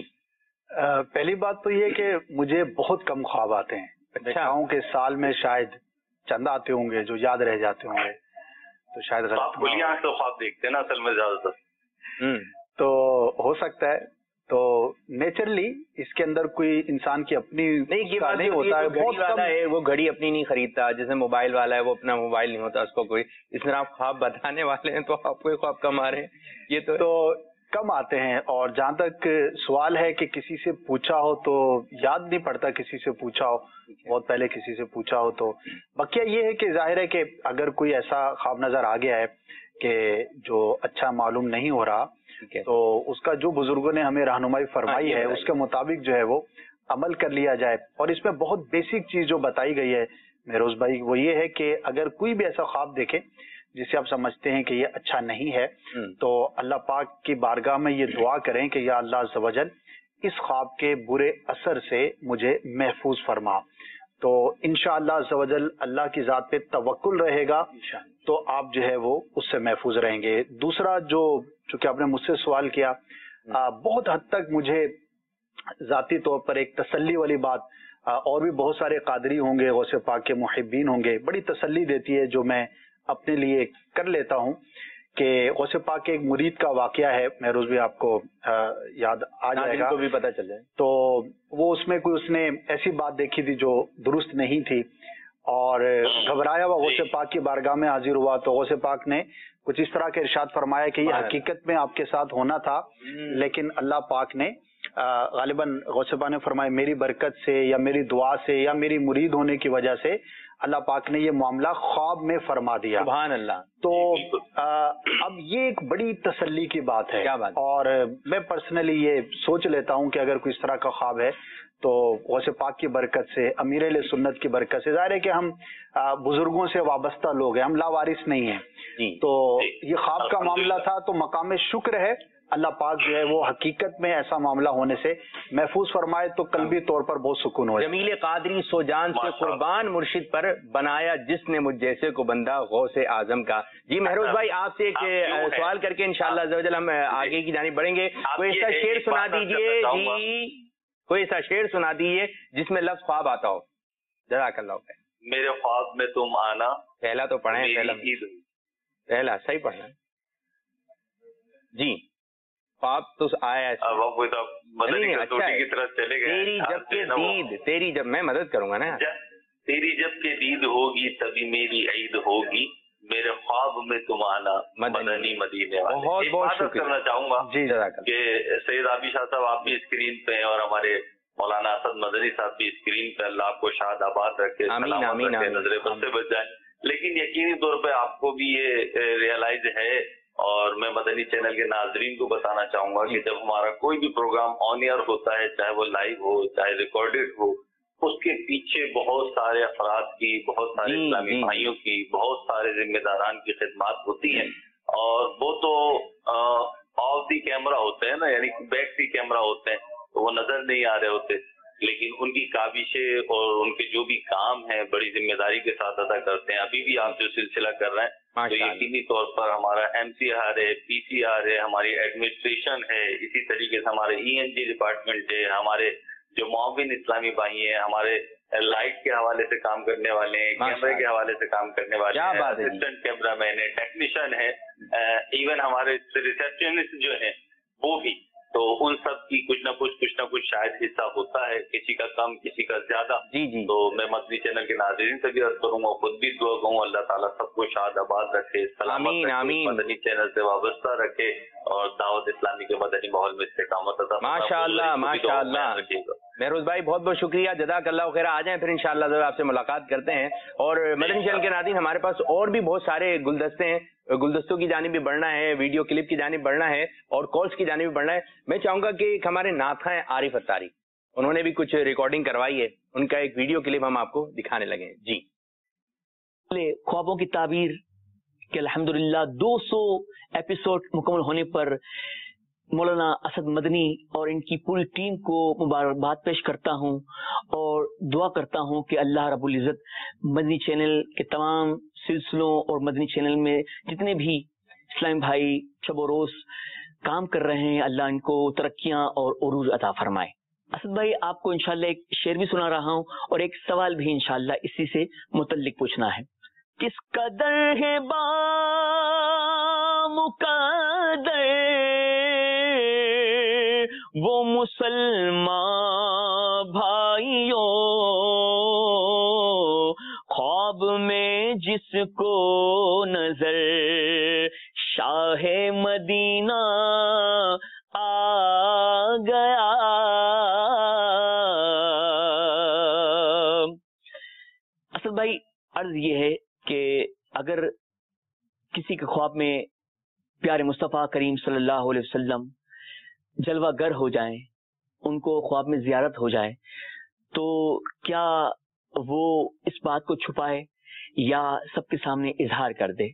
आ, पहली बात तो ये कि मुझे बहुत कम ख्वाब आते हैं। अच्छा, के साल में शायद चंद आते होंगे जो याद रह जाते होंगे, तो शायद आप खुली आंख तो ख्वाब देखते हैं ना असल में ज्यादातर, तो हो सकता है। तो नेचुरली इसके अंदर कोई इंसान की अपनी नहीं, ये बात नहीं होता है। बहुत वाला है वो घड़ी अपनी नहीं खरीदता, जैसे मोबाइल वाला है वो अपना मोबाइल नहीं होता उसको कोई, इस तरह आप ख्वाब बताने वाले हैं तो आपको ख्वाब कम आ रहे हैं, ये तो, तो कम आते हैं। और जहाँ तक सवाल है कि किसी से पूछा हो तो याद नहीं पड़ता, किसी से पूछा हो बहुत पहले किसी से पूछा हो तो। बकिया ये है कि जाहिर है कि अगर कोई ऐसा ख्वाब नजर आ गया है कि जो अच्छा मालूम नहीं हो रहा, तो उसका जो बुजुर्गों ने हमें रहनुमाई फरमाई है उसके मुताबिक जो है वो अमल कर लिया जाए। और इसमें बहुत बेसिक चीज जो बताई गई है मेहरोज भाई, वो ये है कि अगर कोई भी ऐसा ख्वाब देखे जिसे आप समझते हैं कि ये अच्छा नहीं है, तो अल्लाह पाक की बारगाह में ये दुआ करें कि या अल्लाह अज़्ज़ व जल इस ख्वाब के बुरे असर से मुझे महफूज फरमा। तो इंशाअल्लाह अज़्ज़ व जल अल्लाह की जात पे तवक्कुल रहेगा तो आप जो है वो उससे महफूज रहेंगे। दूसरा जो चूंकि आपने मुझसे सवाल किया, आ, बहुत हद तक मुझे जाती तौर पर एक तसल्ली वाली बात, आ, और भी बहुत सारे कादरी होंगे, गौसे पाक के मुहिब्बीन होंगे, बड़ी तसल्ली देती है जो मैं अपने लिए कर लेता हूँ कि गौसे पाक के एक मुरीद का वाकया है, महरोज भी आपको आ, याद आ जाएगा, को भी पता चल जाए। तो वो उसमें कोई उसने ऐसी बात देखी थी जो दुरुस्त नहीं थी और घबराया हुआ गौसे पाक की बारगाह में हाजिर हुआ, तो गौसे पाक ने कुछ इस तरह के इरशाद फरमाया कि ये हकीकत में आपके साथ होना था, लेकिन अल्लाह पाक ने गालिबन गौसे पाक ने फरमाया मेरी बरकत से या मेरी दुआ से या मेरी मुरीद होने की वजह से अल्लाह पाक ने ये मामला ख्वाब में फरमा दिया। सुभान अल्लाह। तो आ, अब ये एक बड़ी तसल्ली की बात है। क्या बात? और मैं पर्सनली ये सोच लेता हूँ कि अगर कोई इस तरह का ख्वाब है तो गौसे पाक की बरकत से, अमीर अहले सुन्नत की बरकत से, जाहिर है कि हम बुजुर्गों से वाबस्ता लोग हैं, हम लावारिस नहीं हैं, तो ये ख्वाब का मामला था तो मकाम शुक्र है अल्लाह पाक जो है वो हकीकत में ऐसा मामला होने से महफूज फरमाए तो कल्बी तौर पर बहुत सुकून हो। जमील कादरी सोजान से कुर्बान मुर्शिद पर बनाया जिसने मुझ जैसे को बंदा गौसे आजम का। जी महरोज भाई, आपसे एक सवाल करके इंशाअल्लाह अज़्ज़ व जल हम आगे की जानिब बढ़ेंगे। कोई ऐसा शेर सुना दीजिए जी, कोई ऐसा शेर सुना दीजिए जिसमें लफ्ज ख्वाब आता हो। जज़ाकल्लाह खैर। मेरे ख्वाब में तुम आना, पहला तो पढ़े, पहला पहला सही पढ़ना जी। ख्वाब तो आया है, अब कोई तो मदनी कसौटी की तरफ चले गए। तेरी जब के दीद, तेरी जब, मैं मदद करूंगा ना, तेरी जब के दीद होगी तभी मेरी ईद होगी, मेरे ख्वाब में तुम आना मदनी मदीने वाले। बहुत बहुत शुक्रिया करना चाहूंगा जी कि सैयद आबी शाह साहब आप भी स्क्रीन पे हैं और हमारे मौलाना असद मदनी साहब भी स्क्रीन पे, अल्लाह आपको शाद आबाद रखे, सलामत रखे, नजरे बद से बच जाए। लेकिन यकीनी तौर पे आपको भी ये रियलाइज है और मैं मदनी चैनल के नाजरीन को बताना चाहूंगा कि जब हमारा कोई भी प्रोग्राम ऑन एयर होता है, चाहे वो लाइव हो चाहे रिकॉर्डेड हो, उसके पीछे बहुत सारे अफराद की, बहुत सारे इस्लामी भाइयों की, बहुत सारे जिम्मेदारान की खिदमत होती है और वो तो ऑफ दी कैमरा होते हैं ना, यानी बैक दी कैमरा होते हैं, तो वो नजर नहीं आ रहे होते, लेकिन उनकी काबिशें और उनके जो भी काम है बड़ी जिम्मेदारी के साथ अदा करते हैं। अभी भी आप जो सिलसिला कर रहे हैं तो यकीनी तौर पर हमारा एम सी आर है, पी सी आर है, हमारी एडमिनिस्ट्रेशन है, इसी तरीके से हमारे ई एन जी डिपार्टमेंट है, हमारे जो मुआविन इस्लामी भाई हैं, हमारे लाइट के हवाले से काम करने वाले हैं, कैमरे के हवाले से काम करने वाले हैं, असिस्टेंट कैमरा मैन है, टेक्नीशियन है, इवन हमारे रिसेप्शनिस्ट जो है वो भी, तो उन सब की कुछ ना कुछ कुछ ना कुछ शायद हिस्सा होता है, किसी का कम किसी का ज्यादा। जी जी। तो मैं मदनी चैनल के नाज़रीन से भी अर्ज करूंगा, खुद भी दुआ कहूँ, अल्लाह ताला सबको शाद आबाद रखे, सलामत रखे, मदनी चैनल से वाबस्ता रखे और दावत इस्लामी के मदनी माहौल में इस्तिकामत अता फरमाए। माशाअल्लाह माशाअल्लाह। महरोज भाई बहुत बहुत शुक्रिया, जज़ाकल्लाह खैर। आ जाएं फिर इंशाअल्लाह जब आपसे मुलाकात करते हैं। और मदनी चैनल के नाज़रीन, हमारे पास और भी बहुत सारे गुलदस्ते हैं, गुलदस्तों की जानिब भी बढ़ना है, वीडियो क्लिप की जानिब बढ़ना है और कॉल्स की जानिब भी बढ़ना है। मैं चाहूंगा कि एक हमारे नाथा हैं आरिफ अत्तारी, उन्होंने भी कुछ रिकॉर्डिंग करवाई है, उनका एक वीडियो क्लिप हम आपको दिखाने लगे हैं। जी। ख्वाबों की ताबीर के अल्हम्दुलिल्लाह दो सौ एपिसोड मुकम्मल होने पर मौलाना असद मदनी और इनकी पूरी टीम को मुबारकबाद पेश करता हूं और दुआ करता हूं कि अल्लाह रब्बुल इज़्ज़त मदनी चैनल के तमाम सिलसिलों और मदनी चैनल में जितने भी इस्लामी भाई शब रोज काम कर रहे हैं, अल्लाह इनको तरक्कियां और उरूज अता फरमाए। असद भाई, आपको इंशाल्लाह एक शेर भी सुना रहा हूं और एक सवाल भी इंशाल्लाह इसी से मुतल्लिक पूछना है। किस कदर है बा मुकद्दर वो मुसलमान भाइयों, ख्वाब में जिसको नजर शाहे मदीना आ गया। असद भाई, अर्ज ये है कि अगर किसी के ख्वाब में प्यारे मुस्तफ़ा करीम सल्लल्लाहु अलैहि वसल्लम जलवा गर हो जाएं, उनको ख्वाब में जियारत हो जाए, तो क्या वो इस बात को छुपाए या सबके सामने इजहार कर दे?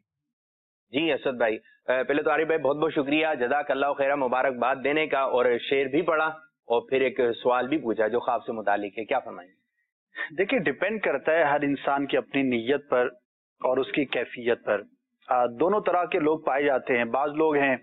जी असद भाई, पहले तो आरिफ भाई बहुत बहुत शुक्रिया, जज़ाकल्लाह खैरा, मुबारकबाद देने का, और शेर भी पढ़ा और फिर एक सवाल भी पूछा जो ख्वाब से मुतालिक है, क्या फरमाएंगे? देखिए, डिपेंड करता है हर इंसान की अपनी नीयत पर और उसकी कैफियत पर। आ, दोनों तरह के लोग पाए जाते हैं। बाज लोग हैं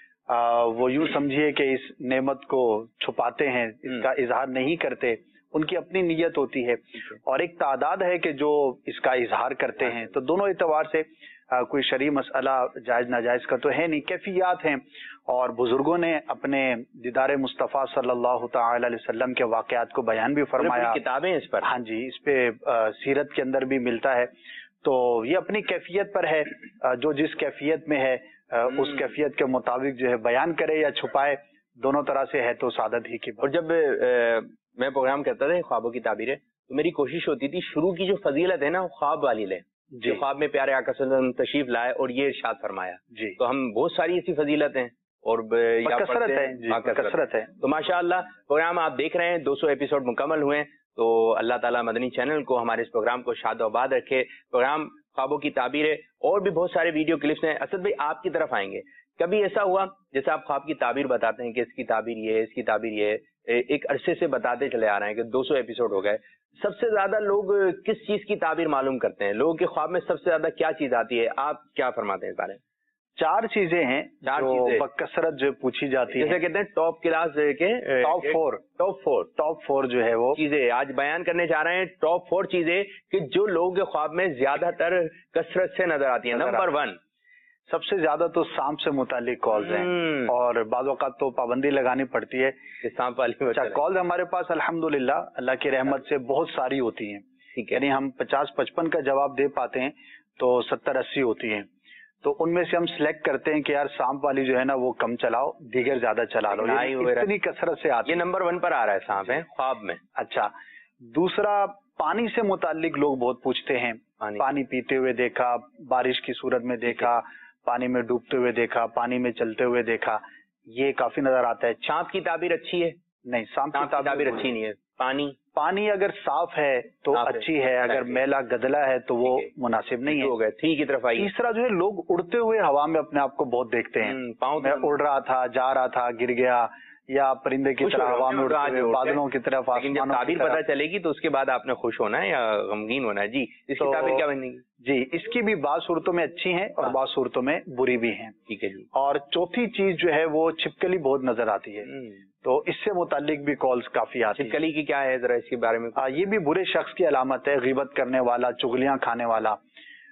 आ, वो यूं समझिए कि इस नेमत को छुपाते हैं, इसका इजहार नहीं करते, उनकी अपनी नीयत होती है, और एक तादाद है कि जो इसका इजहार करते हैं। तो दोनों एतबार से आ, कोई शरई मसला जायज नाजायज का तो है नहीं, कैफियत हैं। और बुजुर्गों ने अपने दीदार मुस्तफ़ा सल्लल्लाहु तआला अलैहि वसल्लम के वाक़यात को बयान भी फरमाया, किताबें इस पर। हाँ जी, इस पे आ, सीरत के अंदर भी मिलता है। तो ये अपनी कैफियत पर है, जो जिस कैफियत में है उस कैफियत के मुताबिक जो है बयान करे या छुपाए, दोनों तरह से है तो सादत ही की बात। और जब आ, मैं प्रोग्राम करता था ख्वाबों की ताबीरें, तो मेरी कोशिश होती थी शुरू की जो फजीलत है ना, वो ख्वाब वाली ले, जो ख्वाब में प्यारे आका सल्लल्लाहु अलैहि वसल्लम तशरीफ लाए और ये इरशाद फरमाया। जी। तो हम बहुत सारी ऐसी फजीलत हैं और कसरत है, कसरत है। तो माशाअल्लाह प्रोग्राम आप देख रहे हैं, दो सौ एपिसोड मुकम्मल हुए। तो अल्लाह ताला मदनी चैनल को, हमारे इस प्रोग्राम को शाद आबाद रखे। प्रोग्राम ख्वाबों की ताबीरें और भी बहुत सारे वीडियो क्लिप्स हैं। असद भाई, आपकी तरफ आएंगे, कभी ऐसा हुआ जैसे आप ख्वाब की ताबीर बताते हैं कि इसकी ताबीर ये है, इसकी ताबीर ये है, एक अरसे से बताते चले आ रहे हैं कि दो सौ एपिसोड हो गए, सबसे ज्यादा लोग किस चीज की ताबीर मालूम करते हैं? लोगों के ख्वाब में सबसे ज्यादा क्या चीज आती है? आप क्या फरमाते हैं इस बारे में? चार चीजें हैं चार जो चीजें बकसरत जो पूछी जाती है, जैसे कहते हैं टॉप क्लास के top four top four top four जो है वो चीजें आज बयान करने जा रहे हैं। टॉप फोर चीजें कि जो लोगों के ख्वाब में ज्यादातर कसरत से नजर आती है। नंबर वन, सबसे ज्यादा तो सांप से मुतालिक कॉल्स हैं, और बाज़ औक़ात तो पाबंदी लगानी पड़ती है सांप वाली। अच्छा, कॉल्स हमारे पास अल्हम्दुलिल्लाह अल्लाह की रहमत से बहुत सारी होती हैं, यानी हम पचास पचपन का जवाब दे पाते हैं तो सत्तर अस्सी होती हैं। तो उनमें से हम सिलेक्ट करते हैं कि यार सांप वाली जो है ना वो कम चलाओ, दीगर ज्यादा चला लो, इतनी कसरत से आती है। ये नंबर वन पर आ रहा है, सांप है ख्वाब में। अच्छा, दूसरा, पानी से मुतालिक लोग बहुत पूछते हैं, पानी, पानी पीते हुए देखा, बारिश की सूरत में देखा, पानी में डूबते हुए देखा, पानी में चलते हुए देखा, ये काफी नजर आता है। सांप की ताबीर अच्छी है? नहीं, सांप की ताबीर अच्छी नहीं है। पानी पानी अगर साफ है तो अच्छी है, अगर मैला गदला है तो वो मुनासिब नहीं है। हो गए, ठीक की तरफ आई। तीसरा जो है, लोग उड़ते हुए हवा में अपने आप को बहुत देखते हैं, मैं उड़ रहा था, जा रहा था, गिर गया, या परिंदे की तरह हवा में उड़ते हुए बादलों की तरफ, आसमानों की तरफ। पता चलेगी तो उसके बाद आपने खुश होना है या गमगीन होना है। जी, इसकी ताबीर क्या बनेगी? जी, इसकी भी बात सूरतों में अच्छी है और बात सूरतों में बुरी भी है। ठीक है जी। और चौथी चीज जो है वो छिपकली बहुत नजर आती है, तो इससे मुतालिक भी कॉल्स काफी आती है। छिपकली की क्या है, जरा इसके बारे में? आ, ये भी बुरे शख्स की अलामत है, गिबत करने वाला, चुगलियां खाने वाला।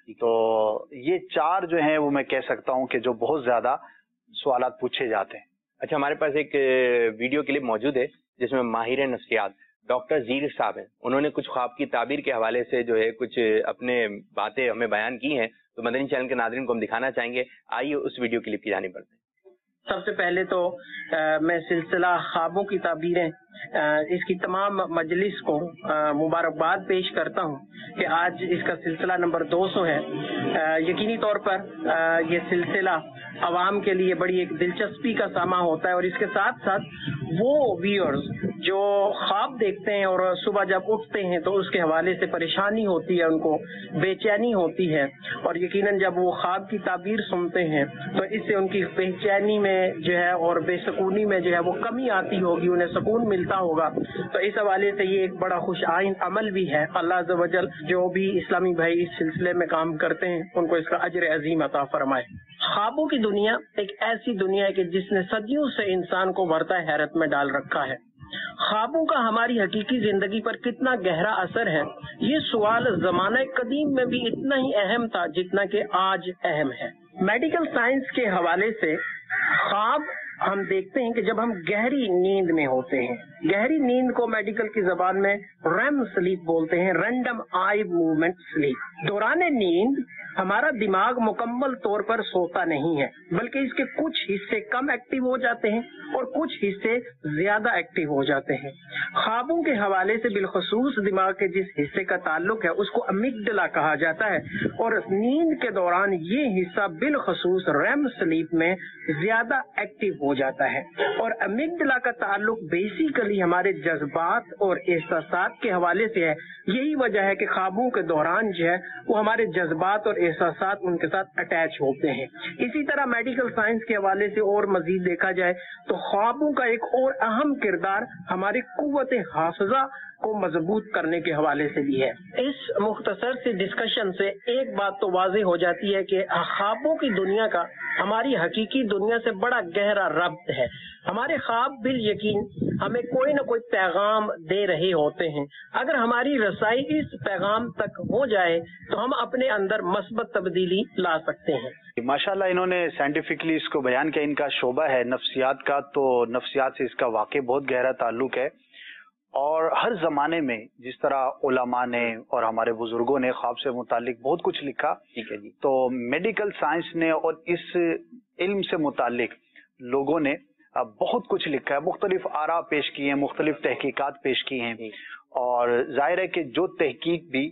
तो ये चार जो है वो मैं कह सकता हूँ कि जो बहुत ज्यादा सवालात पूछे जाते हैं। اچھا ہمارے پاس ایک ویڈیو کلپ موجود ہے جس میں ماہر نفسیات ڈاکٹر زیر صاحب ہیں، انہوں نے کچھ خواب کی تعبیر کے حوالے سے جو ہے کچھ اپنے باتیں ہمیں بیان کی ہیں، تو مدنی چینل کے ناظرین کو ہم دکھانا چاہیں گے، آئیے اس ویڈیو کلپ کی جانب بڑھتے ہیں۔ سب سے پہلے تو میں سلسلہ خوابوں کی تعبیریں اس کی تمام مجلس کو مبارکباد پیش کرتا ہوں کہ آج اس کا سلسلہ نمبر دو سو ہے۔ یقینی طور پر یہ سلسلہ عوام کے لیے بڑی ایک دلچسپی کا سامہ ہوتا ہے، اور اس کے ساتھ ساتھ وہ ویورز جو خواب دیکھتے ہیں اور صبح جب اٹھتے ہیں تو اس کے حوالے سے پریشانی ہوتی ہے، ان کو بے چینی ہوتی ہے، اور یقیناً جب وہ خواب کی تعبیر سنتے ہیں تو اس سے ان کی بے چینی میں جو ہے اور بے سکونی میں جو ہے وہ کمی آتی ہوگی، انہیں سکون ملتا ہوگا۔ تو اس حوالے سے یہ ایک بڑا خوش آئند عمل بھی ہے۔ اللہ عز و جل جو بھی اسلامی بھائی اس سلسلے میں کام کرتے ہیں ان کو اس کا اجر عظیم عطا فرمائے۔ خوابوں کی دنیا ایک ایسی دنیا ہے کہ جس نے صدیوں سے انسان کو بھرتا حیرت میں ڈال رکھا ہے۔ خوابوں کا ہماری حقیقی زندگی پر کتنا گہرا اثر ہے، یہ سوال زمانہ قدیم میں بھی اتنا ہی اہم تھا جتنا کہ آج اہم ہے۔ میڈیکل سائنس کے حوالے سے خواب ہم دیکھتے ہیں کہ جب ہم گہری نیند میں ہوتے ہیں، گہری نیند کو میڈیکل کی زبان میں ریم سلیپ بولتے ہیں، رینڈم آئی موومنٹ سلیپ۔ دوران نیند ہمارا دماغ مکمل طور پر سوتا نہیں ہے، بلکہ اس کے کچھ حصے کم ایکٹیو ہو جاتے ہیں اور کچھ حصے زیادہ ایکٹیو ہو جاتے ہیں۔ خوابوں کے حوالے سے بالخصوص دماغ کے جس حصے کا تعلق ہے اس کو امیگڈلا کہا جاتا ہے، اور نیند کے دوران یہ حصہ بالخصوص ریم سلیپ میں زیادہ ایکٹیو ہو جاتا ہے، اور امیگڈلا کا تعلق بیسیکلی ہمارے جذبات اور احساسات کے حوالے سے ہے۔ یہی وجہ ہے کہ خوابوں کے دوران جو ہے وہ ہمارے جذبات اور احساسات ان کے ساتھ اٹیچ ہوتے ہیں۔ اسی طرح میڈیکل سائنس کے حوالے سے اور مزید دیکھا جائے تو خوابوں کا ایک اور اہم کردار ہماری قوت حافظہ کو مضبوط کرنے کے حوالے سے بھی ہے۔ اس مختصر سی ڈسکشن سے ایک بات تو واضح ہو جاتی ہے کہ خوابوں کی دنیا کا ہماری حقیقی دنیا سے بڑا گہرا ربط ہے۔ ہمارے خواب بال یقین ہمیں کوئی نہ کوئی پیغام دے رہے ہوتے ہیں۔ اگر ہماری رسائی اس پیغام تک ہو جائے تو ہم اپنے اندر مثبت تبدیلی لا سکتے ہیں۔ ماشاءاللہ انہوں نے سائنٹیفکلی اس کو بیان کیا، ان کا شعبہ ہے نفسیات کا، تو نفسیات سے اس کا واقعی بہت گہرا تعلق ہے، اور ہر زمانے میں جس طرح علماء نے اور ہمارے بزرگوں نے خواب سے متعلق بہت کچھ لکھا، ٹھیک ہے جی، تو میڈیکل سائنس نے اور اس علم سے متعلق لوگوں نے بہت کچھ لکھا ہے، مختلف آراء پیش کی ہیں، مختلف تحقیقات پیش کی ہیں، اور ظاہر ہے کہ جو تحقیق بھی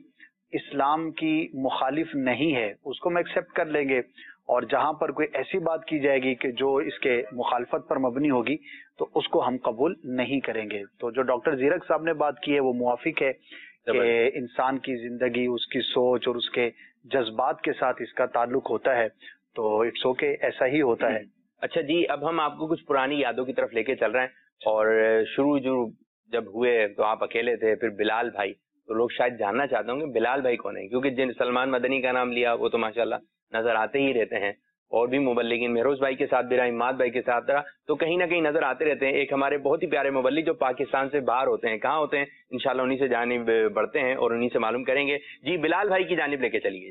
اسلام کی مخالف نہیں ہے اس کو ہم ایکسیپٹ کر لیں گے، اور جہاں پر کوئی ایسی بات کی جائے گی کہ جو اس کے مخالفت پر مبنی ہوگی تو اس کو ہم قبول نہیں کریں گے۔ تو جو ڈاکٹر زیرک صاحب نے بات کی ہے وہ موافق ہے کہ انسان کی زندگی اس کی سوچ اور اس کے جذبات کے ساتھ اس کا تعلق ہوتا ہے، تو اٹس اوکے، ایسا ہی ہوتا ہے۔ اچھا جی، اب ہم آپ کو کچھ پرانی یادوں کی طرف لے کے چل رہے ہیں، اور شروع جو جب ہوئے تو آپ اکیلے تھے، پھر بلال بھائی، تو لوگ شاید جاننا چاہتے ہوں گے بلال بھائی کون ہے، کیونکہ جن سلمان مدنی کا نام لیا وہ تو ماشاءاللہ نظر آتے ہی رہتے ہیں، اور بھی مبلغین مہروز بھائی کے ساتھ بھی رہا، اماد بھائی کے ساتھ رہا، تو کہیں نہ کہیں نظر آتے رہتے ہیں۔ ایک ہمارے بہت ہی پیارے مبلغ جو پاکستان سے باہر ہوتے ہیں، کہاں ہوتے ہیں انشاءاللہ انہی سے جانب بڑھتے ہیں اور انہی سے معلوم کریں گے۔ جی بلال بھائی کی جانب لے کے چلیے۔ جی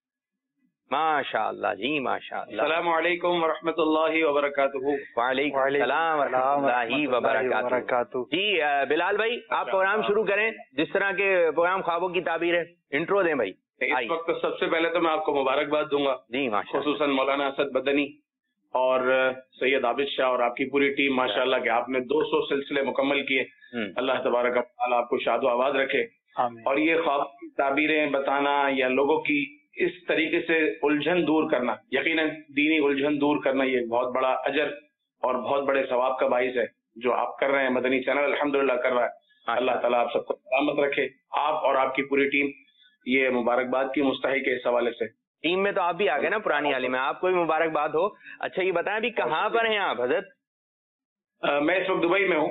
ماشاء اللہ، جی ماشاء اللہ۔ السلام علیکم ورحمۃ اللہ وبرکاتہ۔ وعلیکم السلام ورحمۃ اللہ وبرکاتہ۔ جی بلال بھائی، آپ پروگرام شروع کریں جس طرح کے پروگرام خوابوں کی تعبیر ہے، انٹرو دیں بھائی۔ اس وقت سب سے پہلے تو میں آپ کو مبارکباد دوں گا، جی خصوصاً مولانا اسد مدنی اور سید عابد شاہ اور آپ کی پوری ٹیم، ماشاءاللہ کہ آپ نے دو سو سلسلے مکمل کیے، اللہ تبارک و تعالیٰ آپ کو شاد و آباد رکھے۔ اور یہ خواب کی تعبیریں بتانا یا لوگوں کی اس طریقے سے الجھن دور کرنا، یقیناً دینی الجھن دور کرنا، یہ بہت بڑا اجر اور بہت بڑے ثواب کا باعث ہے جو آپ کر رہے ہیں۔ مدنی چینل الحمدللہ کر رہا ہے، اللہ تعالیٰ آپ سب کو سلامت رکھے، آپ اور آپ کی پوری ٹیم یہ مبارکباد کی مستحق ہے۔ اس حوالے سے ٹیم میں تو آپ بھی آ گئے نا پرانی عالم میں، آپ کو بھی مبارکباد ہو۔ اچھا یہ بتائیں ابھی کہاں پر ہیں آپ حضرت؟ میں اس وقت دبئی میں ہوں،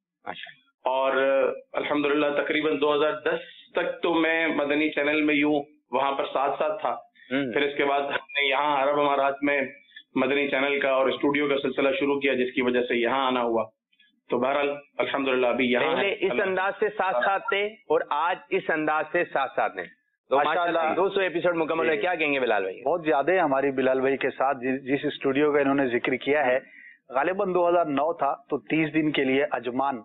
اور الحمدللہ تقریباً دو ہزار دس تک تو میں مدنی چینل میں یوں وہاں پر ساتھ ساتھ تھا، پھر اس کے بعد ہم نے یہاں عرب امارات میں مدنی چینل کا اور اسٹوڈیو کا سلسلہ شروع کیا، جس کی وجہ سے یہاں آنا ہوا۔ تو بہرحال الحمدللہ ابھی یہاں پہلے اس انداز سے ساتھ ساتھ تھے اور آج اس انداز سے ساتھ ساتھ ہیں، تو ماشاءاللہ دو سو ایپیسوڈ مکمل ہے۔ کیا کہیں گے بلال بھائی؟ بہت زیادہ ہے ہماری بلال بھائی کے ساتھ، جس اسٹوڈیو کا انہوں نے ذکر کیا ہے غالباً دو ہزار نو تھا تو تیس دن کے لیے عجمان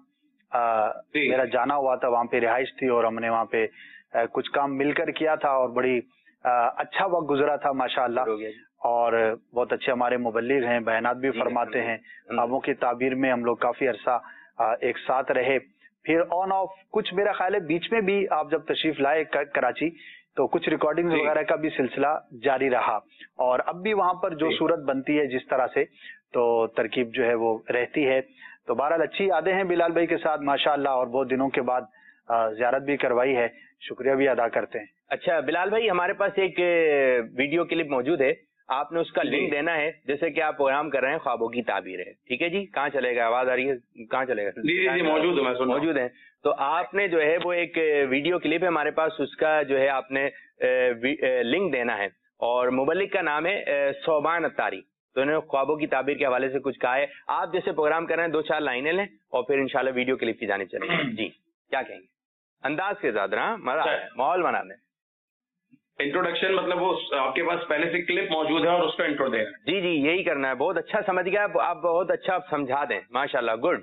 میرا جانا ہوا تھا، وہاں پہ رہائش تھی اور ہم نے وہاں پہ کچھ کام مل کر کیا تھا اور بڑی اچھا وقت گزرا تھا ماشاء اللہ. اور بہت اچھے ہمارے مبلغ ہیں، بیانات بھی فرماتے ہیں. خوابوں کی تعبیر میں ہم لوگ کافی عرصہ ایک ساتھ رہے. پھر آن آف کچھ میرا خیال ہے بیچ میں بھی آپ جب تشریف لائے کراچی تو کچھ ریکارڈنگ وغیرہ کا بھی سلسلہ جاری رہا، اور اب بھی وہاں پر جو صورت بنتی ہے جس طرح سے تو ترکیب جو ہے وہ رہتی ہے. تو بہرحال اچھی یادیں ہیں بلال بھائی کے ساتھ ماشاء اللہ، اور بہت دنوں کے بعد زیارت بھی کروائی ہے، شکریہ بھی ادا کرتے ہیں. اچھا بلال بھائی، ہمارے پاس ایک ویڈیو کلپ موجود ہے، آپ نے اس کا لنک دینا ہے. جیسے کہ آپ پروگرام کر رہے ہیں خوابوں کی تعبیر ہے، ٹھیک ہے جی؟ کہاں چلے گا؟ آواز آ رہی ہے؟ کہاں چلے گا؟ جی جی موجود ہے، موجود ہے. تو آپ نے جو ہے وہ ایک ویڈیو کلپ ہے ہمارے پاس، اس کا جو ہے آپ نے لنک دینا ہے، اور مبلغ کا نام ہے صوبان اتاری. تو انہوں نے خوابوں کی تعبیر کے حوالے سے کچھ کہا ہے. آپ جیسے پروگرام کر رہے ہیں دو چار لائنیں لیں اور پھر انشاءاللہ ویڈیو کلپ کی جانب چلیں گے. جی کیا کہیں گے؟ انداز کے ساتھ نا ماحول بنا دیں. انٹروڈکشن مطلب وہ آپ کے پاس پہلے سے کلپ موجود ہے اور اس کا انٹرو دے رہے ہیں. جی جی یہی کرنا ہے. بہت اچھا سمجھ گیا آپ، بہت اچھا سمجھا دیں ماشاءاللہ. گڈ.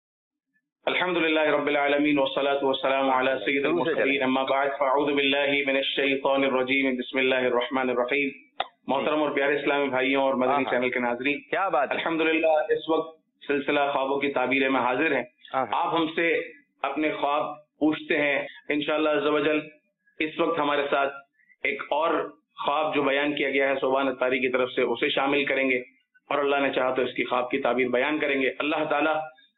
الحمدللہ رب العالمین والصلاة والسلام علی سید المرسلین، اما بعد فاعوذ باللہ من الشیطان الرجیم، بسم اللہ الرحمن الرحیم. محترم اور پیارے اسلامی بھائیوں اور مدنی چینل کے ناظرین، کیا بات. الحمدللہ اس وقت سلسلہ خوابوں کی تعبیریں میں حاضر ہیں. آپ ہم سے اپنے خواب پوچھتے ہیں، انشاءاللہ عز و جل اس وقت ہمارے ساتھ ایک اور خواب جو بیان کیا گیا ہے صوبان اتاری کی طرف سے اسے شامل کریں گے، اور اللہ نے چاہا تو اس کی خواب کی تعبیر بیان کریں گے. اللہ تعالیٰ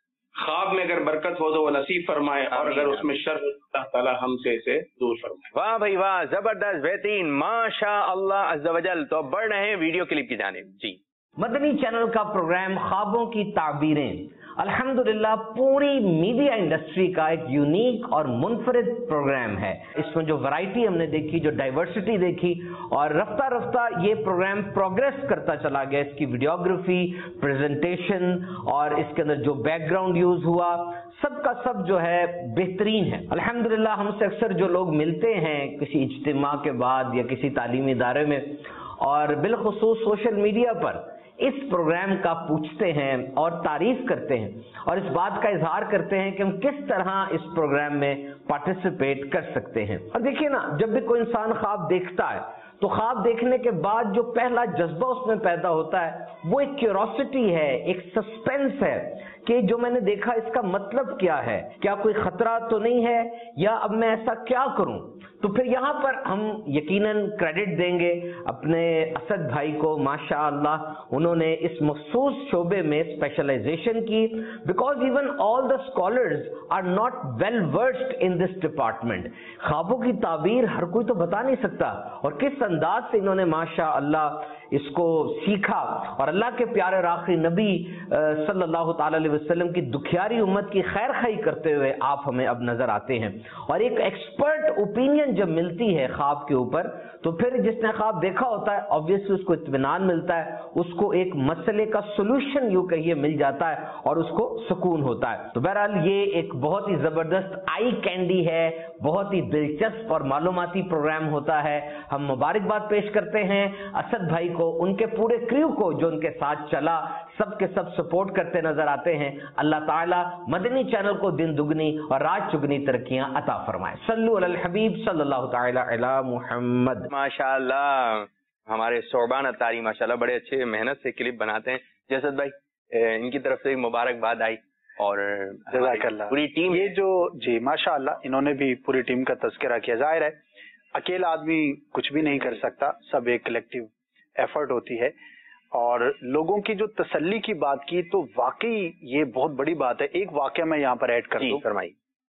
خواب میں اگر برکت ہو تو وہ نصیب فرمائے، اور اگر اس میں شر اللہ تعالیٰ ہم سے اسے دور فرمائے. واہ بھائی واہ، زبردست، بہترین، ماشاء اللہ عز و جل. تو بڑھ رہے ہیں ویڈیو کلپ کی جانب. جی مدنی چینل کا پروگرام خوابوں کی تعبیریں الحمدللہ پوری میڈیا انڈسٹری کا ایک یونیک اور منفرد پروگرام ہے. اس میں جو ورائٹی ہم نے دیکھی، جو ڈائیورسٹی دیکھی، اور رفتہ رفتہ یہ پروگرام پروگریس کرتا چلا گیا. اس کی ویڈیوگرافی، پریزنٹیشن اور اس کے اندر جو بیک گراؤنڈ یوز ہوا، سب کا سب جو ہے بہترین ہے. الحمدللہ ہم سے اکثر جو لوگ ملتے ہیں کسی اجتماع کے بعد یا کسی تعلیمی ادارے میں، اور بالخصوص سوشل میڈیا پر اس پروگرام کا پوچھتے ہیں اور تعریف کرتے ہیں، اور اس بات کا اظہار کرتے ہیں کہ ہم کس طرح اس پروگرام میں پارٹیسپیٹ کر سکتے ہیں. اور دیکھیے نا، جب بھی کوئی انسان خواب دیکھتا ہے تو خواب دیکھنے کے بعد جو پہلا جذبہ اس میں پیدا ہوتا ہے وہ ایک کیوروسٹی ہے، ایک سسپینس ہے کہ جو میں نے دیکھا اس کا مطلب کیا ہے، کیا کوئی خطرہ تو نہیں ہے، یا اب میں ایسا کیا کروں. تو پھر یہاں پر ہم یقیناً کریڈٹ دیں گے اپنے اسد بھائی کو. ماشاء اللہ انہوں نے اس مخصوص شعبے میں اسپیشلائزیشن کی، because even all the scholars are not well versed in this department. خوابوں کی تعبیر ہر کوئی تو بتا نہیں سکتا، اور کس انداز سے انہوں نے ماشاء اللہ اس کو سیکھا. اور اللہ کے پیارے اور آخری نبی صلی اللہ تعالی علیہ وسلم کی دکھیاری امت کی خیر خواہی کرتے ہوئے آپ ہمیں اب نظر آتے ہیں. اور ایک ایکسپرٹ اوپینین جب ملتی ہے خواب کے اوپر تو پھر جس نے خواب دیکھا ہوتا ہے obviously اس کو اطمینان ملتا ہے، اس کو ایک مسئلے کا سولوشن یوں کہیے مل جاتا ہے، اور اس کو سکون ہوتا ہے. تو بہرحال یہ ایک بہت ہی زبردست آئی کینڈی ہے، بہت ہی دلچسپ اور معلوماتی پروگرام ہوتا ہے. ہم مبارکباد پیش کرتے ہیں اسد بھائی کو، ان کے پورے کریو کو جو ان کے ساتھ چلا، سب کے سب سپورٹ کرتے نظر آتے ہیں. اللہ تعالیٰ مدنی چینل کو دن دگنی اور رات چگنی ترقیاں عطا فرمائے. صلو علی الحبیب صلی اللہ تعالی علی محمد. ماشاءاللہ ہمارے صوبان اتاری ماشاءاللہ بڑے اچھے محنت سے کلپ بناتے ہیں. جسد بھائی ان کی طرف سے مبارکباد آئی، اور جزاک اللہ. پوری ٹیم یہ جو جی ماشاءاللہ انہوں نے بھی پوری ٹیم کا تذکرہ کیا. ظاہر ہے اکیلا آدمی کچھ بھی نہیں کر سکتا، سب ایک کلیکٹیو ایفرٹ ہوتی ہے. اور لوگوں کی جو تسلی کی بات کی تو واقعی یہ بہت بڑی بات ہے. ایک واقعہ میں یہاں پر ایڈ کر دوں. فرمائی.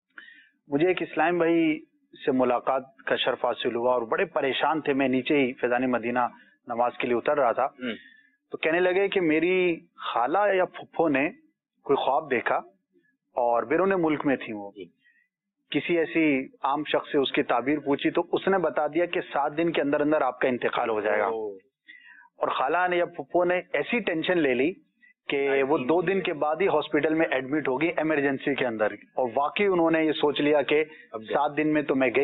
مجھے ایک اسلام بھائی سے ملاقات کا شرف حاصل ہوا اور بڑے پریشان تھے. میں نیچے ہی فیضان مدینہ نماز کے لیے اتر رہا تھا تو کہنے لگے کہ میری خالہ یا پھپھو نے کوئی خواب دیکھا اور بیرون ملک میں تھی. وہ کسی ایسی عام شخص سے اس کی تعبیر پوچھی تو اس نے بتا دیا کہ سات دن کے اندر اندر آپ کا انتقال ہو جائے گا. اور خالہ نے یا پھپھو نے ایسی ٹینشن لے لی کہ وہ دو دن کے بعد ہی ہاسپٹل میں ایڈمٹ ہوگی ایمرجنسی کے اندر. اور واقعی انہوں نے یہ سوچ لیا کہ سات دن میں تو میں گئی.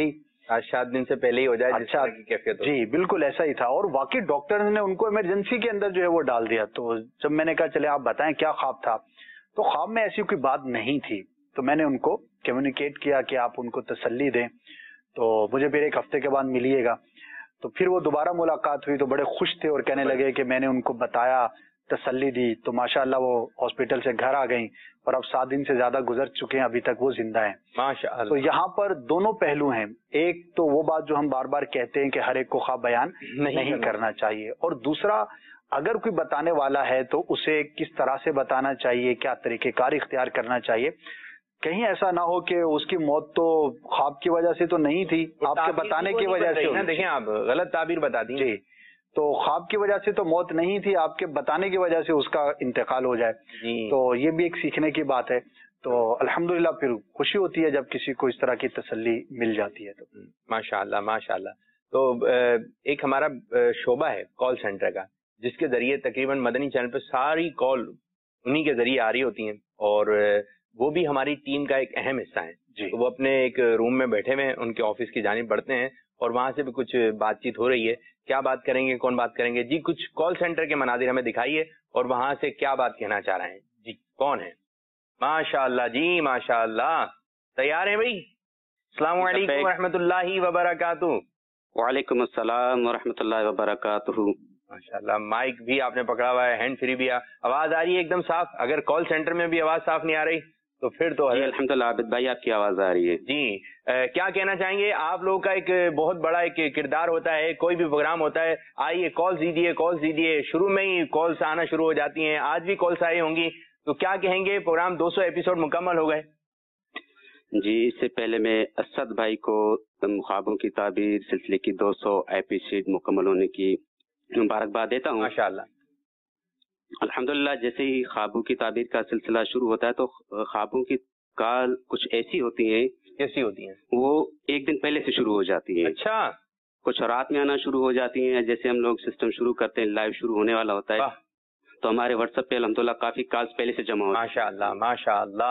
آج سات دن سے پہلے ہی ہو جائے اچھا کی کیفیت. جی بالکل ایسا ہی تھا, اور واقعی ڈاکٹر نے ان کو ایمرجنسی کے اندر جو ہے وہ ڈال دیا. تو جب میں نے کہا چلے آپ بتائیں کیا خواب تھا, تو خواب میں ایسی کوئی بات نہیں تھی. تو میں نے ان کو کمیونیکیٹ کیا کہ آپ ان کو تسلی دیں, تو مجھے پھر ایک ہفتے کے بعد ملیے گا. تو پھر وہ دوبارہ ملاقات ہوئی تو بڑے خوش تھے اور کہنے لگے کہ میں نے ان کو بتایا, تسلی دی, تو ماشاءاللہ وہ ہاسپٹل سے گھر آ گئیں اور اب سات دن سے زیادہ گزر چکے ہیں, ابھی تک وہ زندہ ہیں ماشاءاللہ. تو یہاں پر دونوں پہلو ہیں, ایک تو وہ بات جو ہم بار بار کہتے ہیں کہ ہر ایک کو خواب بیان نہیں, نہیں کرنا چاہیے, اور دوسرا اگر کوئی بتانے والا ہے تو اسے کس طرح سے بتانا چاہیے, کیا طریقہ کار اختیار کرنا چاہیے. کہیں ایسا نہ ہو کہ اس کی موت تو خواب کی وجہ سے تو نہیں تھی, آپ کے بتانے کی وجہ سے. دیکھیں آپ غلط تعبیر بتا دی. جی, تو خواب کی وجہ سے تو موت نہیں تھی, آپ کے بتانے کی وجہ سے اس کا انتقال ہو جائے. تو یہ بھی ایک سیکھنے کی بات ہے. تو الحمدللہ پھر خوشی ہوتی ہے جب کسی کو اس طرح کی تسلی مل جاتی ہے. تو ماشاءاللہ ماشاءاللہ. تو ایک ہمارا شعبہ ہے کال سینٹر کا, جس کے ذریعے تقریباً مدنی چینل پہ ساری کال انہی کے ذریعے آ رہی ہوتی ہیں, اور وہ بھی ہماری ٹیم کا ایک اہم حصہ ہیں. جی, وہ اپنے ایک روم میں بیٹھے ہوئے ہیں, ان کے آفس کی جانب بڑھتے ہیں اور وہاں سے بھی کچھ بات چیت ہو رہی ہے. کیا بات کریں گے, کون بات کریں گے؟ جی کچھ کال سینٹر کے مناظر ہمیں دکھائیے اور وہاں سے کیا بات کہنا چاہ رہے ہیں. جی کون ہے؟ ماشاءاللہ جی ماشاءاللہ. تیار ہیں بھائی؟ السلام علیکم ورحمۃ اللہ وبرکاتہ. وعلیکم السلام ورحمۃ اللہ وبرکاتہ. ماشاءاللہ. مائک بھی آپ نے پکڑا ہوا ہے, ہینڈ فری بھی, آواز آ رہی ہے ایک دم صاف. اگر کال سینٹر میں بھی آواز صاف نہیں آ رہی تو پھر تو جی الحمدللہ عابد بھائی آپ کی آواز آ رہی ہے. جی کیا کہنا چاہیں گے؟ آپ لوگوں کا ایک بہت بڑا ایک کردار ہوتا ہے, کوئی بھی پروگرام ہوتا ہے, آئیے کالز دیجیے کالز دیجیے. شروع میں ہی کالز آنا شروع ہو جاتی ہیں, آج بھی کالز آئی ہوں گی. تو کیا کہیں گے؟ پروگرام دو سو ایپیسوڈ مکمل ہو گئے. جی اس سے پہلے میں اسد بھائی کو خوابوں کی تعبیر سلسلے کی دو سو ایپیسوڈ مکمل ہونے کی مبارکباد دیتا ہوں. ماشاءاللہ. الحمدللہ جیسے ہی خوابوں کی تعبیر کا سلسلہ شروع ہوتا ہے تو خوابوں کی کال کچھ ایسی ہوتی ہیں کیسی ہوتی ہیں وہ ایک دن پہلے سے شروع ہو جاتی ہیں. اچھا. کچھ رات میں آنا شروع ہو جاتی ہیں. جیسے ہم لوگ سسٹم شروع کرتے ہیں, لائیو شروع ہونے والا ہوتا ہے, تو ہمارے واٹس ایپ پہ الحمدللہ کافی کالز پہلے سے جمع ہوتی ہیں. ماشاءاللہ ماشاءاللہ.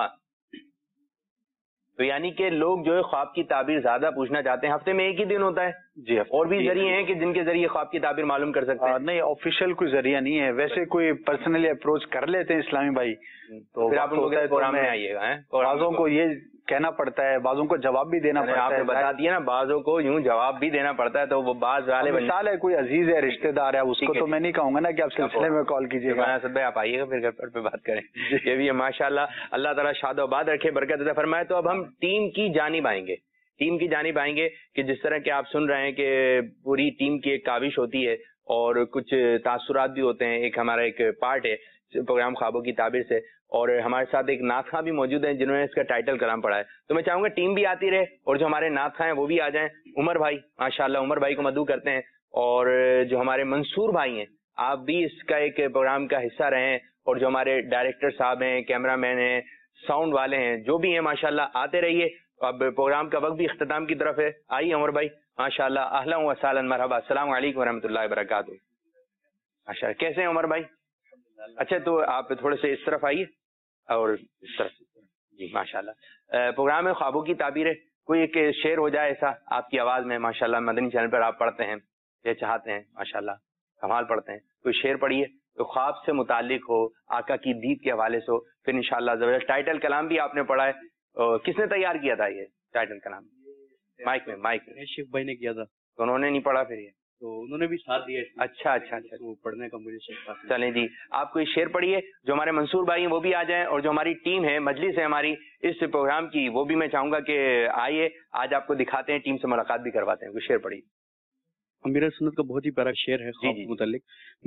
تو یعنی کہ لوگ جو ہے خواب کی تعبیر زیادہ پوچھنا چاہتے ہیں. ہفتے میں ایک ہی دن ہوتا ہے جی, اور بھی ذریعے ہیں کہ جن کے ذریعے خواب کی تعبیر معلوم کر سکتے ہیں؟ نہیں آفیشیل کوئی ذریعہ نہیں ہے, ویسے کوئی پرسنلی اپروچ کر لیتے ہیں اسلامی بھائی, تو پھر آپ ان کو پروگرام میں آئیے گا. بعضوں کو یہ کہنا پڑتا ہے, بعضوں کو جواب بھی دینا پڑتا ہے. آپ نے بتا دیا نا, بعضوں کو یوں جواب بھی دینا پڑتا ہے, تو وہ بعض والے مثال ہے کوئی عزیز ہے, رشتہ دار ہے, اس کو تو میں نہیں کہوں گا نا کہ آپ سلسلے میں کال کیجیے گا. اسد بھائی آپ آئیے گا پھر گھر پہ بات کریں. یہ بھی ہے ماشاءاللہ. اللہ تعالیٰ شاد و آباد رکھے, برکت عطا فرمائے. تو اب ہم ٹیم کی جانب آئیں گے, ٹیم کی جانب آئیں گے کہ جس طرح کہ آپ سن رہے ہیں کہ پوری ٹیم کی ایک کاوش ہوتی ہے اور کچھ تاثرات بھی ہوتے ہیں. ایک ہمارا ایک پارٹ ہے پروگرام خوابوں کی تعبیر سے, اور ہمارے ساتھ ایک نعت خواں بھی موجود ہیں جنہوں نے اس کا ٹائٹل کلام پڑھا ہے. تو میں چاہوں گا ٹیم بھی آتی رہے اور جو ہمارے نعت خواں ہیں وہ بھی آ جائیں. عمر بھائی ماشاءاللہ, عمر بھائی کو مدعو کرتے ہیں, اور جو ہمارے منصور بھائی ہیں آپ بھی اس کا ایک پروگرام کا حصہ رہے ہیں, اور جو ہمارے ڈائریکٹر صاحب ہیں, کیمرہ مین ہیں, ساؤنڈ والے ہیں, جو بھی ہیں ماشاءاللہ آتے رہیے. اب پروگرام کا وقت بھی اختتام کی طرف ہے. آئیے عمر بھائی ماشاءاللہ. اہلا و سہلا مرحبا. السلام علیکم ورحمۃ اللہ وبرکاتہ. ماشاء اللہ. کیسے ہیں عمر بھائی؟ اچھا تو آپ تھوڑے سے اس طرف آئیے اور اس طرف. جی ماشاءاللہ. پروگرام خوابوں کی تعبیر ہے, کوئی ایک شعر ہو جائے ایسا آپ کی آواز میں. ماشاءاللہ مدنی چینل پر آپ پڑھتے ہیں, یہ چاہتے ہیں ماشاءاللہ, کمال پڑھتے ہیں. کوئی شعر پڑھیے تو خواب سے متعلق ہو, آقا کی دید کے حوالے سے ہو, پھر انشاءاللہ زبردست. ٹائٹل کلام بھی آپ نے پڑھا ہے, کس نے تیار کیا تھا یہ ٹائٹل کلام؟ مائک میں مائک میں شیخ بھائی نے کیا تھا, تو انہوں نے نہیں پڑھا پھر یہ, تو انہوں نے بھی ساتھ دیا. اچھا اچھا اچھا, وہ پڑھنے کا مجھے شیخ. چلیں جی آپ کوئی شعر پڑھیے, جو ہمارے منصور بھائی ہیں وہ بھی آ جائیں, اور جو ہماری ٹیم ہے, مجلس ہے ہماری اس پروگرام کی, وہ بھی میں چاہوں گا کہ آئیے. آج آپ کو دکھاتے ہیں, ٹیم سے ملاقات بھی کرواتے ہیں. کوئی شعر پڑھیے. امیر سنت کا بہت ہی پیارا شعر ہے خواب جی جی. متعلق.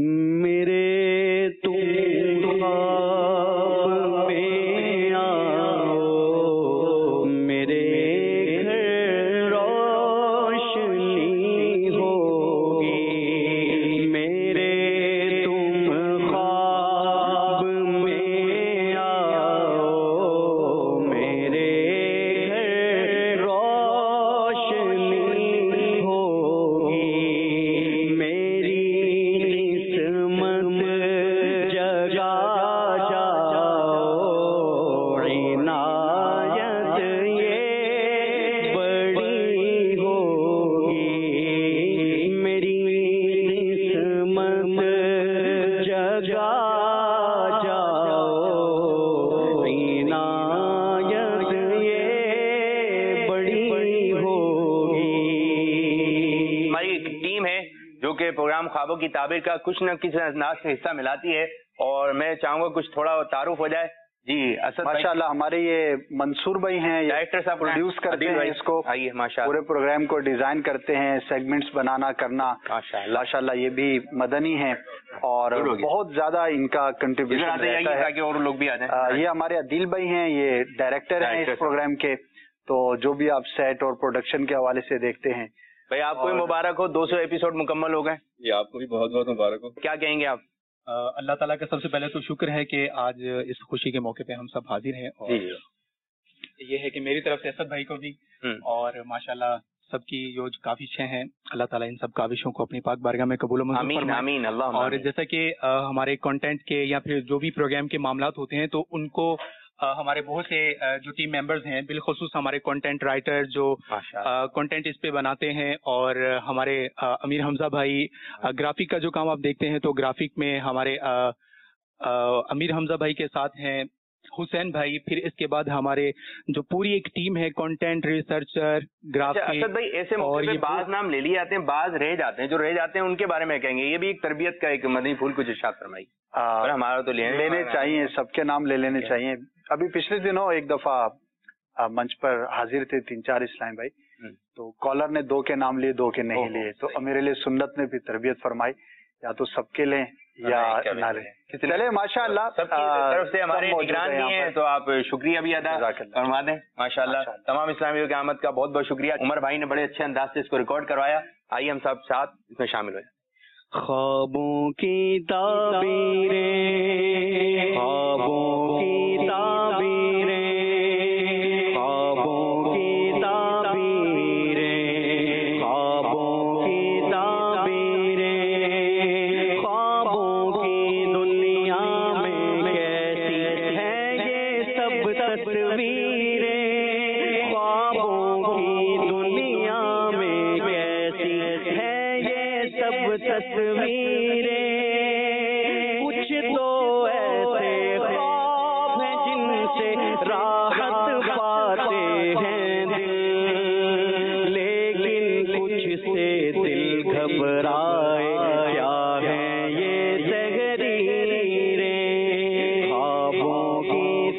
میرے تم خواب میں آؤ, میرے گھر روشنی ہوگی, میرے تم خواب میں آؤ, میرے گھر روشنی ہوگی, میری قسمت جگا جاؤ, یہ پروگرام خوابوں کی تعبیر کا کچھ نہ کسی انداز سے حصہ ملاتی ہے، اور میں چاہوں گا کچھ تھوڑا تعارف ہو جائے. جی اسد بھائی. ماشاء اللہ ہمارے یہ منصور بھائی ہیں، ڈائریکٹر صاحب پروڈیوس کرتے ہیں اس کو. آئیے ماشاء اللہ. پورے پروگرام کو ڈیزائن کرتے ہیں، سیگمنٹس بنانا کرنا. ماشاء اللہ یہ بھی مدنی ہیں اور بہت زیادہ ان کا کنٹریبیوشن رہتا ہے تاکہ اور لوگ بھی آ جائیں. یہ ہمارے عدیل بھائی ہیں، یہ ڈائریکٹر ہیں اس پروگرام کے. تو جو بھی آپ سیٹ اور پروڈکشن کے حوالے سے دیکھتے ہیں. بھائی آپ کو بھی مبارک ہو، دو سو ایپیسوڈ مکمل ہو گئے. جی آپ کو بھی بہت بہت مبارک ہو. کیا کہیں گے آپ؟ اللہ تعالیٰ کا سب سے پہلے تو شکر ہے کہ آج اس خوشی کے موقع پہ ہم سب حاضر ہیں، اور یہ ہے کہ میری طرف سے اسد بھائی کو بھی، اور ماشاءاللہ سب کی جو کافی اچھے ہیں، اللہ تعالیٰ ان سب کاوشوں کو اپنی پاک بارگاہ میں قبول و منظور فرمائے. آمین اللہ. اور جیسا کہ ہمارے کنٹینٹ کے یا پھر جو بھی پروگرام کے معاملات ہوتے ہیں تو ان کو ہمارے بہت سے جو ٹیم ممبرز ہیں، بالخصوص ہمارے کنٹینٹ رائٹر جو کنٹینٹ اس پہ بناتے ہیں، اور ہمارے امیر حمزہ بھائی گرافک کا جو کام آپ دیکھتے ہیں تو گرافک میں ہمارے امیر حمزہ بھائی کے ساتھ ہیں حسین بھائی. پھر اس کے بعد ہمارے جو پوری ایک ٹیم ہے کنٹینٹ ریسرچر گرافک. اسد بھائی ایسے موقع پہ بعض نام لے لیے جاتے ہیں، بعض رہ جاتے ہیں، جو رہ جاتے ہیں ان کے بارے میں کہیں گے. یہ بھی ایک تربیت کا ایک مدنی پھول کچھ ارشاد فرمائی. ہمارا تو لینے چاہیے، سب کے نام لے لینے چاہیے. ابھی پچھلے دنوں ایک دفعہ منچ پر حاضر تھے تین چار اسلام بھائی، تو کالر نے دو کے نام لیے، دو کے نہیں لیے. تو امیر علیہ سنت نے بھی تربیت فرمائی، یا تو سب کے لیں یا نہ لیں. چلے ماشاء اللہ سب کی طرف سے ہمارے نگران بھی ہیں، تو آپ شکریہ بھی ادا فرما دیں. ماشاء اللہ تمام اسلامیوں کی آمد کا بہت بہت شکریہ. عمر بھائی نے بڑے اچھے انداز سے اس کو ریکارڈ کروایا. آئیے ہم سب ساتھ اس میں شامل ہو جائیں. خوابوں کی تعبیریں، خوابوں کی تعبیریں، خوابوں کی تعبیریں، خوابوں کی تعبیریں، خوابوں کی دنیا میں کیسی ہیں یہ سب تصویریں، خوابوں کی دنیا میں کیسی ہیں یہ سب تصویریں. کچھ تو ایسے خواب ہیں جن سے راحت پاتے ہیں دل، لیکن کچھ سے دل گھبرائے کیا ہیں یہ تحریریں، خوابوں کی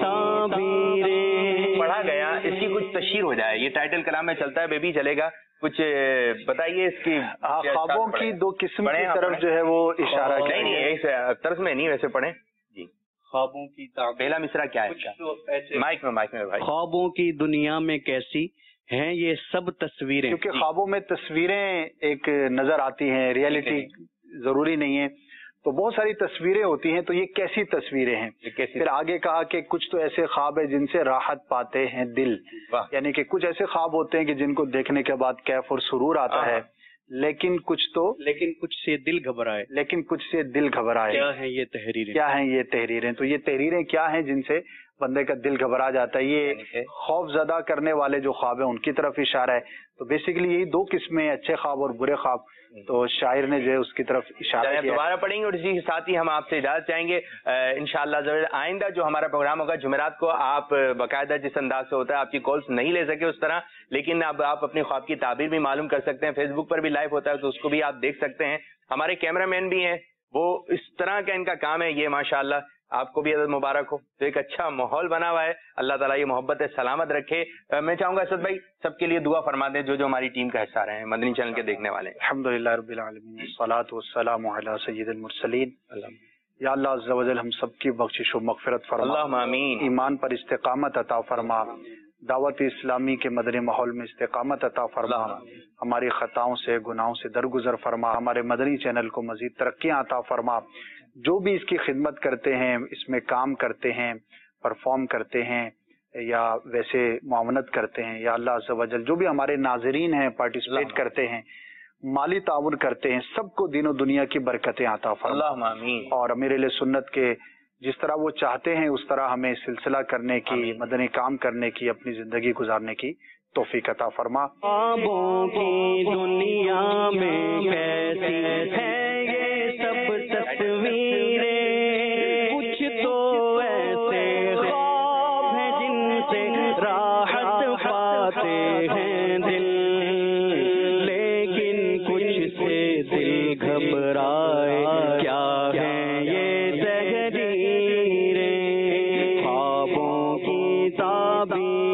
تعبیریں. پڑھا گیا، اس کی کچھ تشہیر ہو جائے. یہ ٹائٹل کلام میں چلتا ہے، بیبی چلے گا. کچھ بتائیے اس کی. خوابوں کی دو قسم کی طرف جو ہے وہ اشارہ کیا. نہیں نہیں اس طرز میں نہیں، ویسے پڑھیں. جی خوابوں کی پہلا مصرع کیا ہے؟ مائک میں مائک میں بھائی. خوابوں کی دنیا میں کیسی ہیں یہ سب تصویریں. کیونکہ خوابوں میں تصویریں ایک نظر آتی ہیں، ریئلٹی ضروری نہیں ہے. تو بہت ساری تصویریں ہوتی ہیں، تو یہ کیسی تصویریں ہیں. پھر آگے کہا کہ کچھ تو ایسے خواب ہیں جن سے راحت پاتے ہیں دل، یعنی کہ کچھ ایسے خواب ہوتے ہیں کہ جن کو دیکھنے کے بعد کیف اور سرور آتا ہے، لیکن کچھ تو لیکن کچھ سے دل گھبرائے لیکن کچھ سے دل گھبرائے کیا ہیں یہ تحریریں کیا ہیں یہ تحریریں. تو یہ تحریریں کیا ہیں جن سے بندے کا دل گھبرا جاتا ہے. یہ خوف زدہ کرنے والے جو خواب ہیں ان کی طرف اشارہ ہے. تو بیسیکلی یہی دو قسمیں، اچھے خواب اور برے خواب. تو شاعر نے جو ہے اس کی طرف اشارہ کیا. دوبارہ پڑھیں گے اور اسی کے ساتھ ہی ہم آپ سے اجازت چاہیں گے انشاءاللہ. آئندہ جو ہمارا پروگرام ہوگا جمعرات کو، آپ باقاعدہ جس انداز سے ہوتا ہے آپ کی کالس نہیں لے سکے اس طرح، لیکن اب آپ اپنے خواب کی تعبیر بھی معلوم کر سکتے ہیں. فیس بک پر بھی لائیو ہوتا ہے تو اس کو بھی آپ دیکھ سکتے ہیں. ہمارے کیمرہ مین بھی ہیں، وہ اس طرح کا ان کا کام ہے یہ ماشاءاللہ. آپ کو بھی عزت مبارک ہو. تو ایک اچھا ماحول بنا ہوا ہے. اللہ تعالیٰ یہ محبت سلامت رکھے. میں چاہوں گا اسد بھائی سب کے لیے دعا فرما دیں جو جو ہماری ٹیم کا حصہ رہے ہیں، مدنی چینل کے دیکھنے والے. الحمدللہ رب العالمین، والصلاۃ والسلام علی سید المرسلین. یا اللہ عز و جل ہم سب کی بخشش و مغفرت فرما. اللہم آمین. ایمان پر استقامت عطا فرما. دعوت اسلامی کے مدنی ماحول میں استقامت عطا فرما. ہماری خطاؤں سے گناہوں سے درگزر فرما. ہمارے مدنی چینل کو مزید ترقیاں عطا فرما. جو بھی اس کی خدمت کرتے ہیں، اس میں کام کرتے ہیں، پرفارم کرتے ہیں یا ویسے معاونت کرتے ہیں، یا اللہ عز و جل جو بھی ہمارے ناظرین ہیں پارٹیسپیٹ کرتے ہیں، مالی تعاون کرتے ہیں، سب کو دین و دنیا کی برکتیں عطا فرما. اللہم آمین. اور امیر علیہ سنت کے جس طرح وہ چاہتے ہیں اس طرح ہمیں سلسلہ کرنے کی، مدنی کام کرنے کی، اپنی زندگی گزارنے کی توفیق عطا فرما. خوابوں کی دنیا میں کیسی ہیں یہ سب تصویریں، کچھ تو ایسے خواب ہیں جن سے راحت پاتے ہیں دل، لیکن کچھ سے دل گھبرائے भी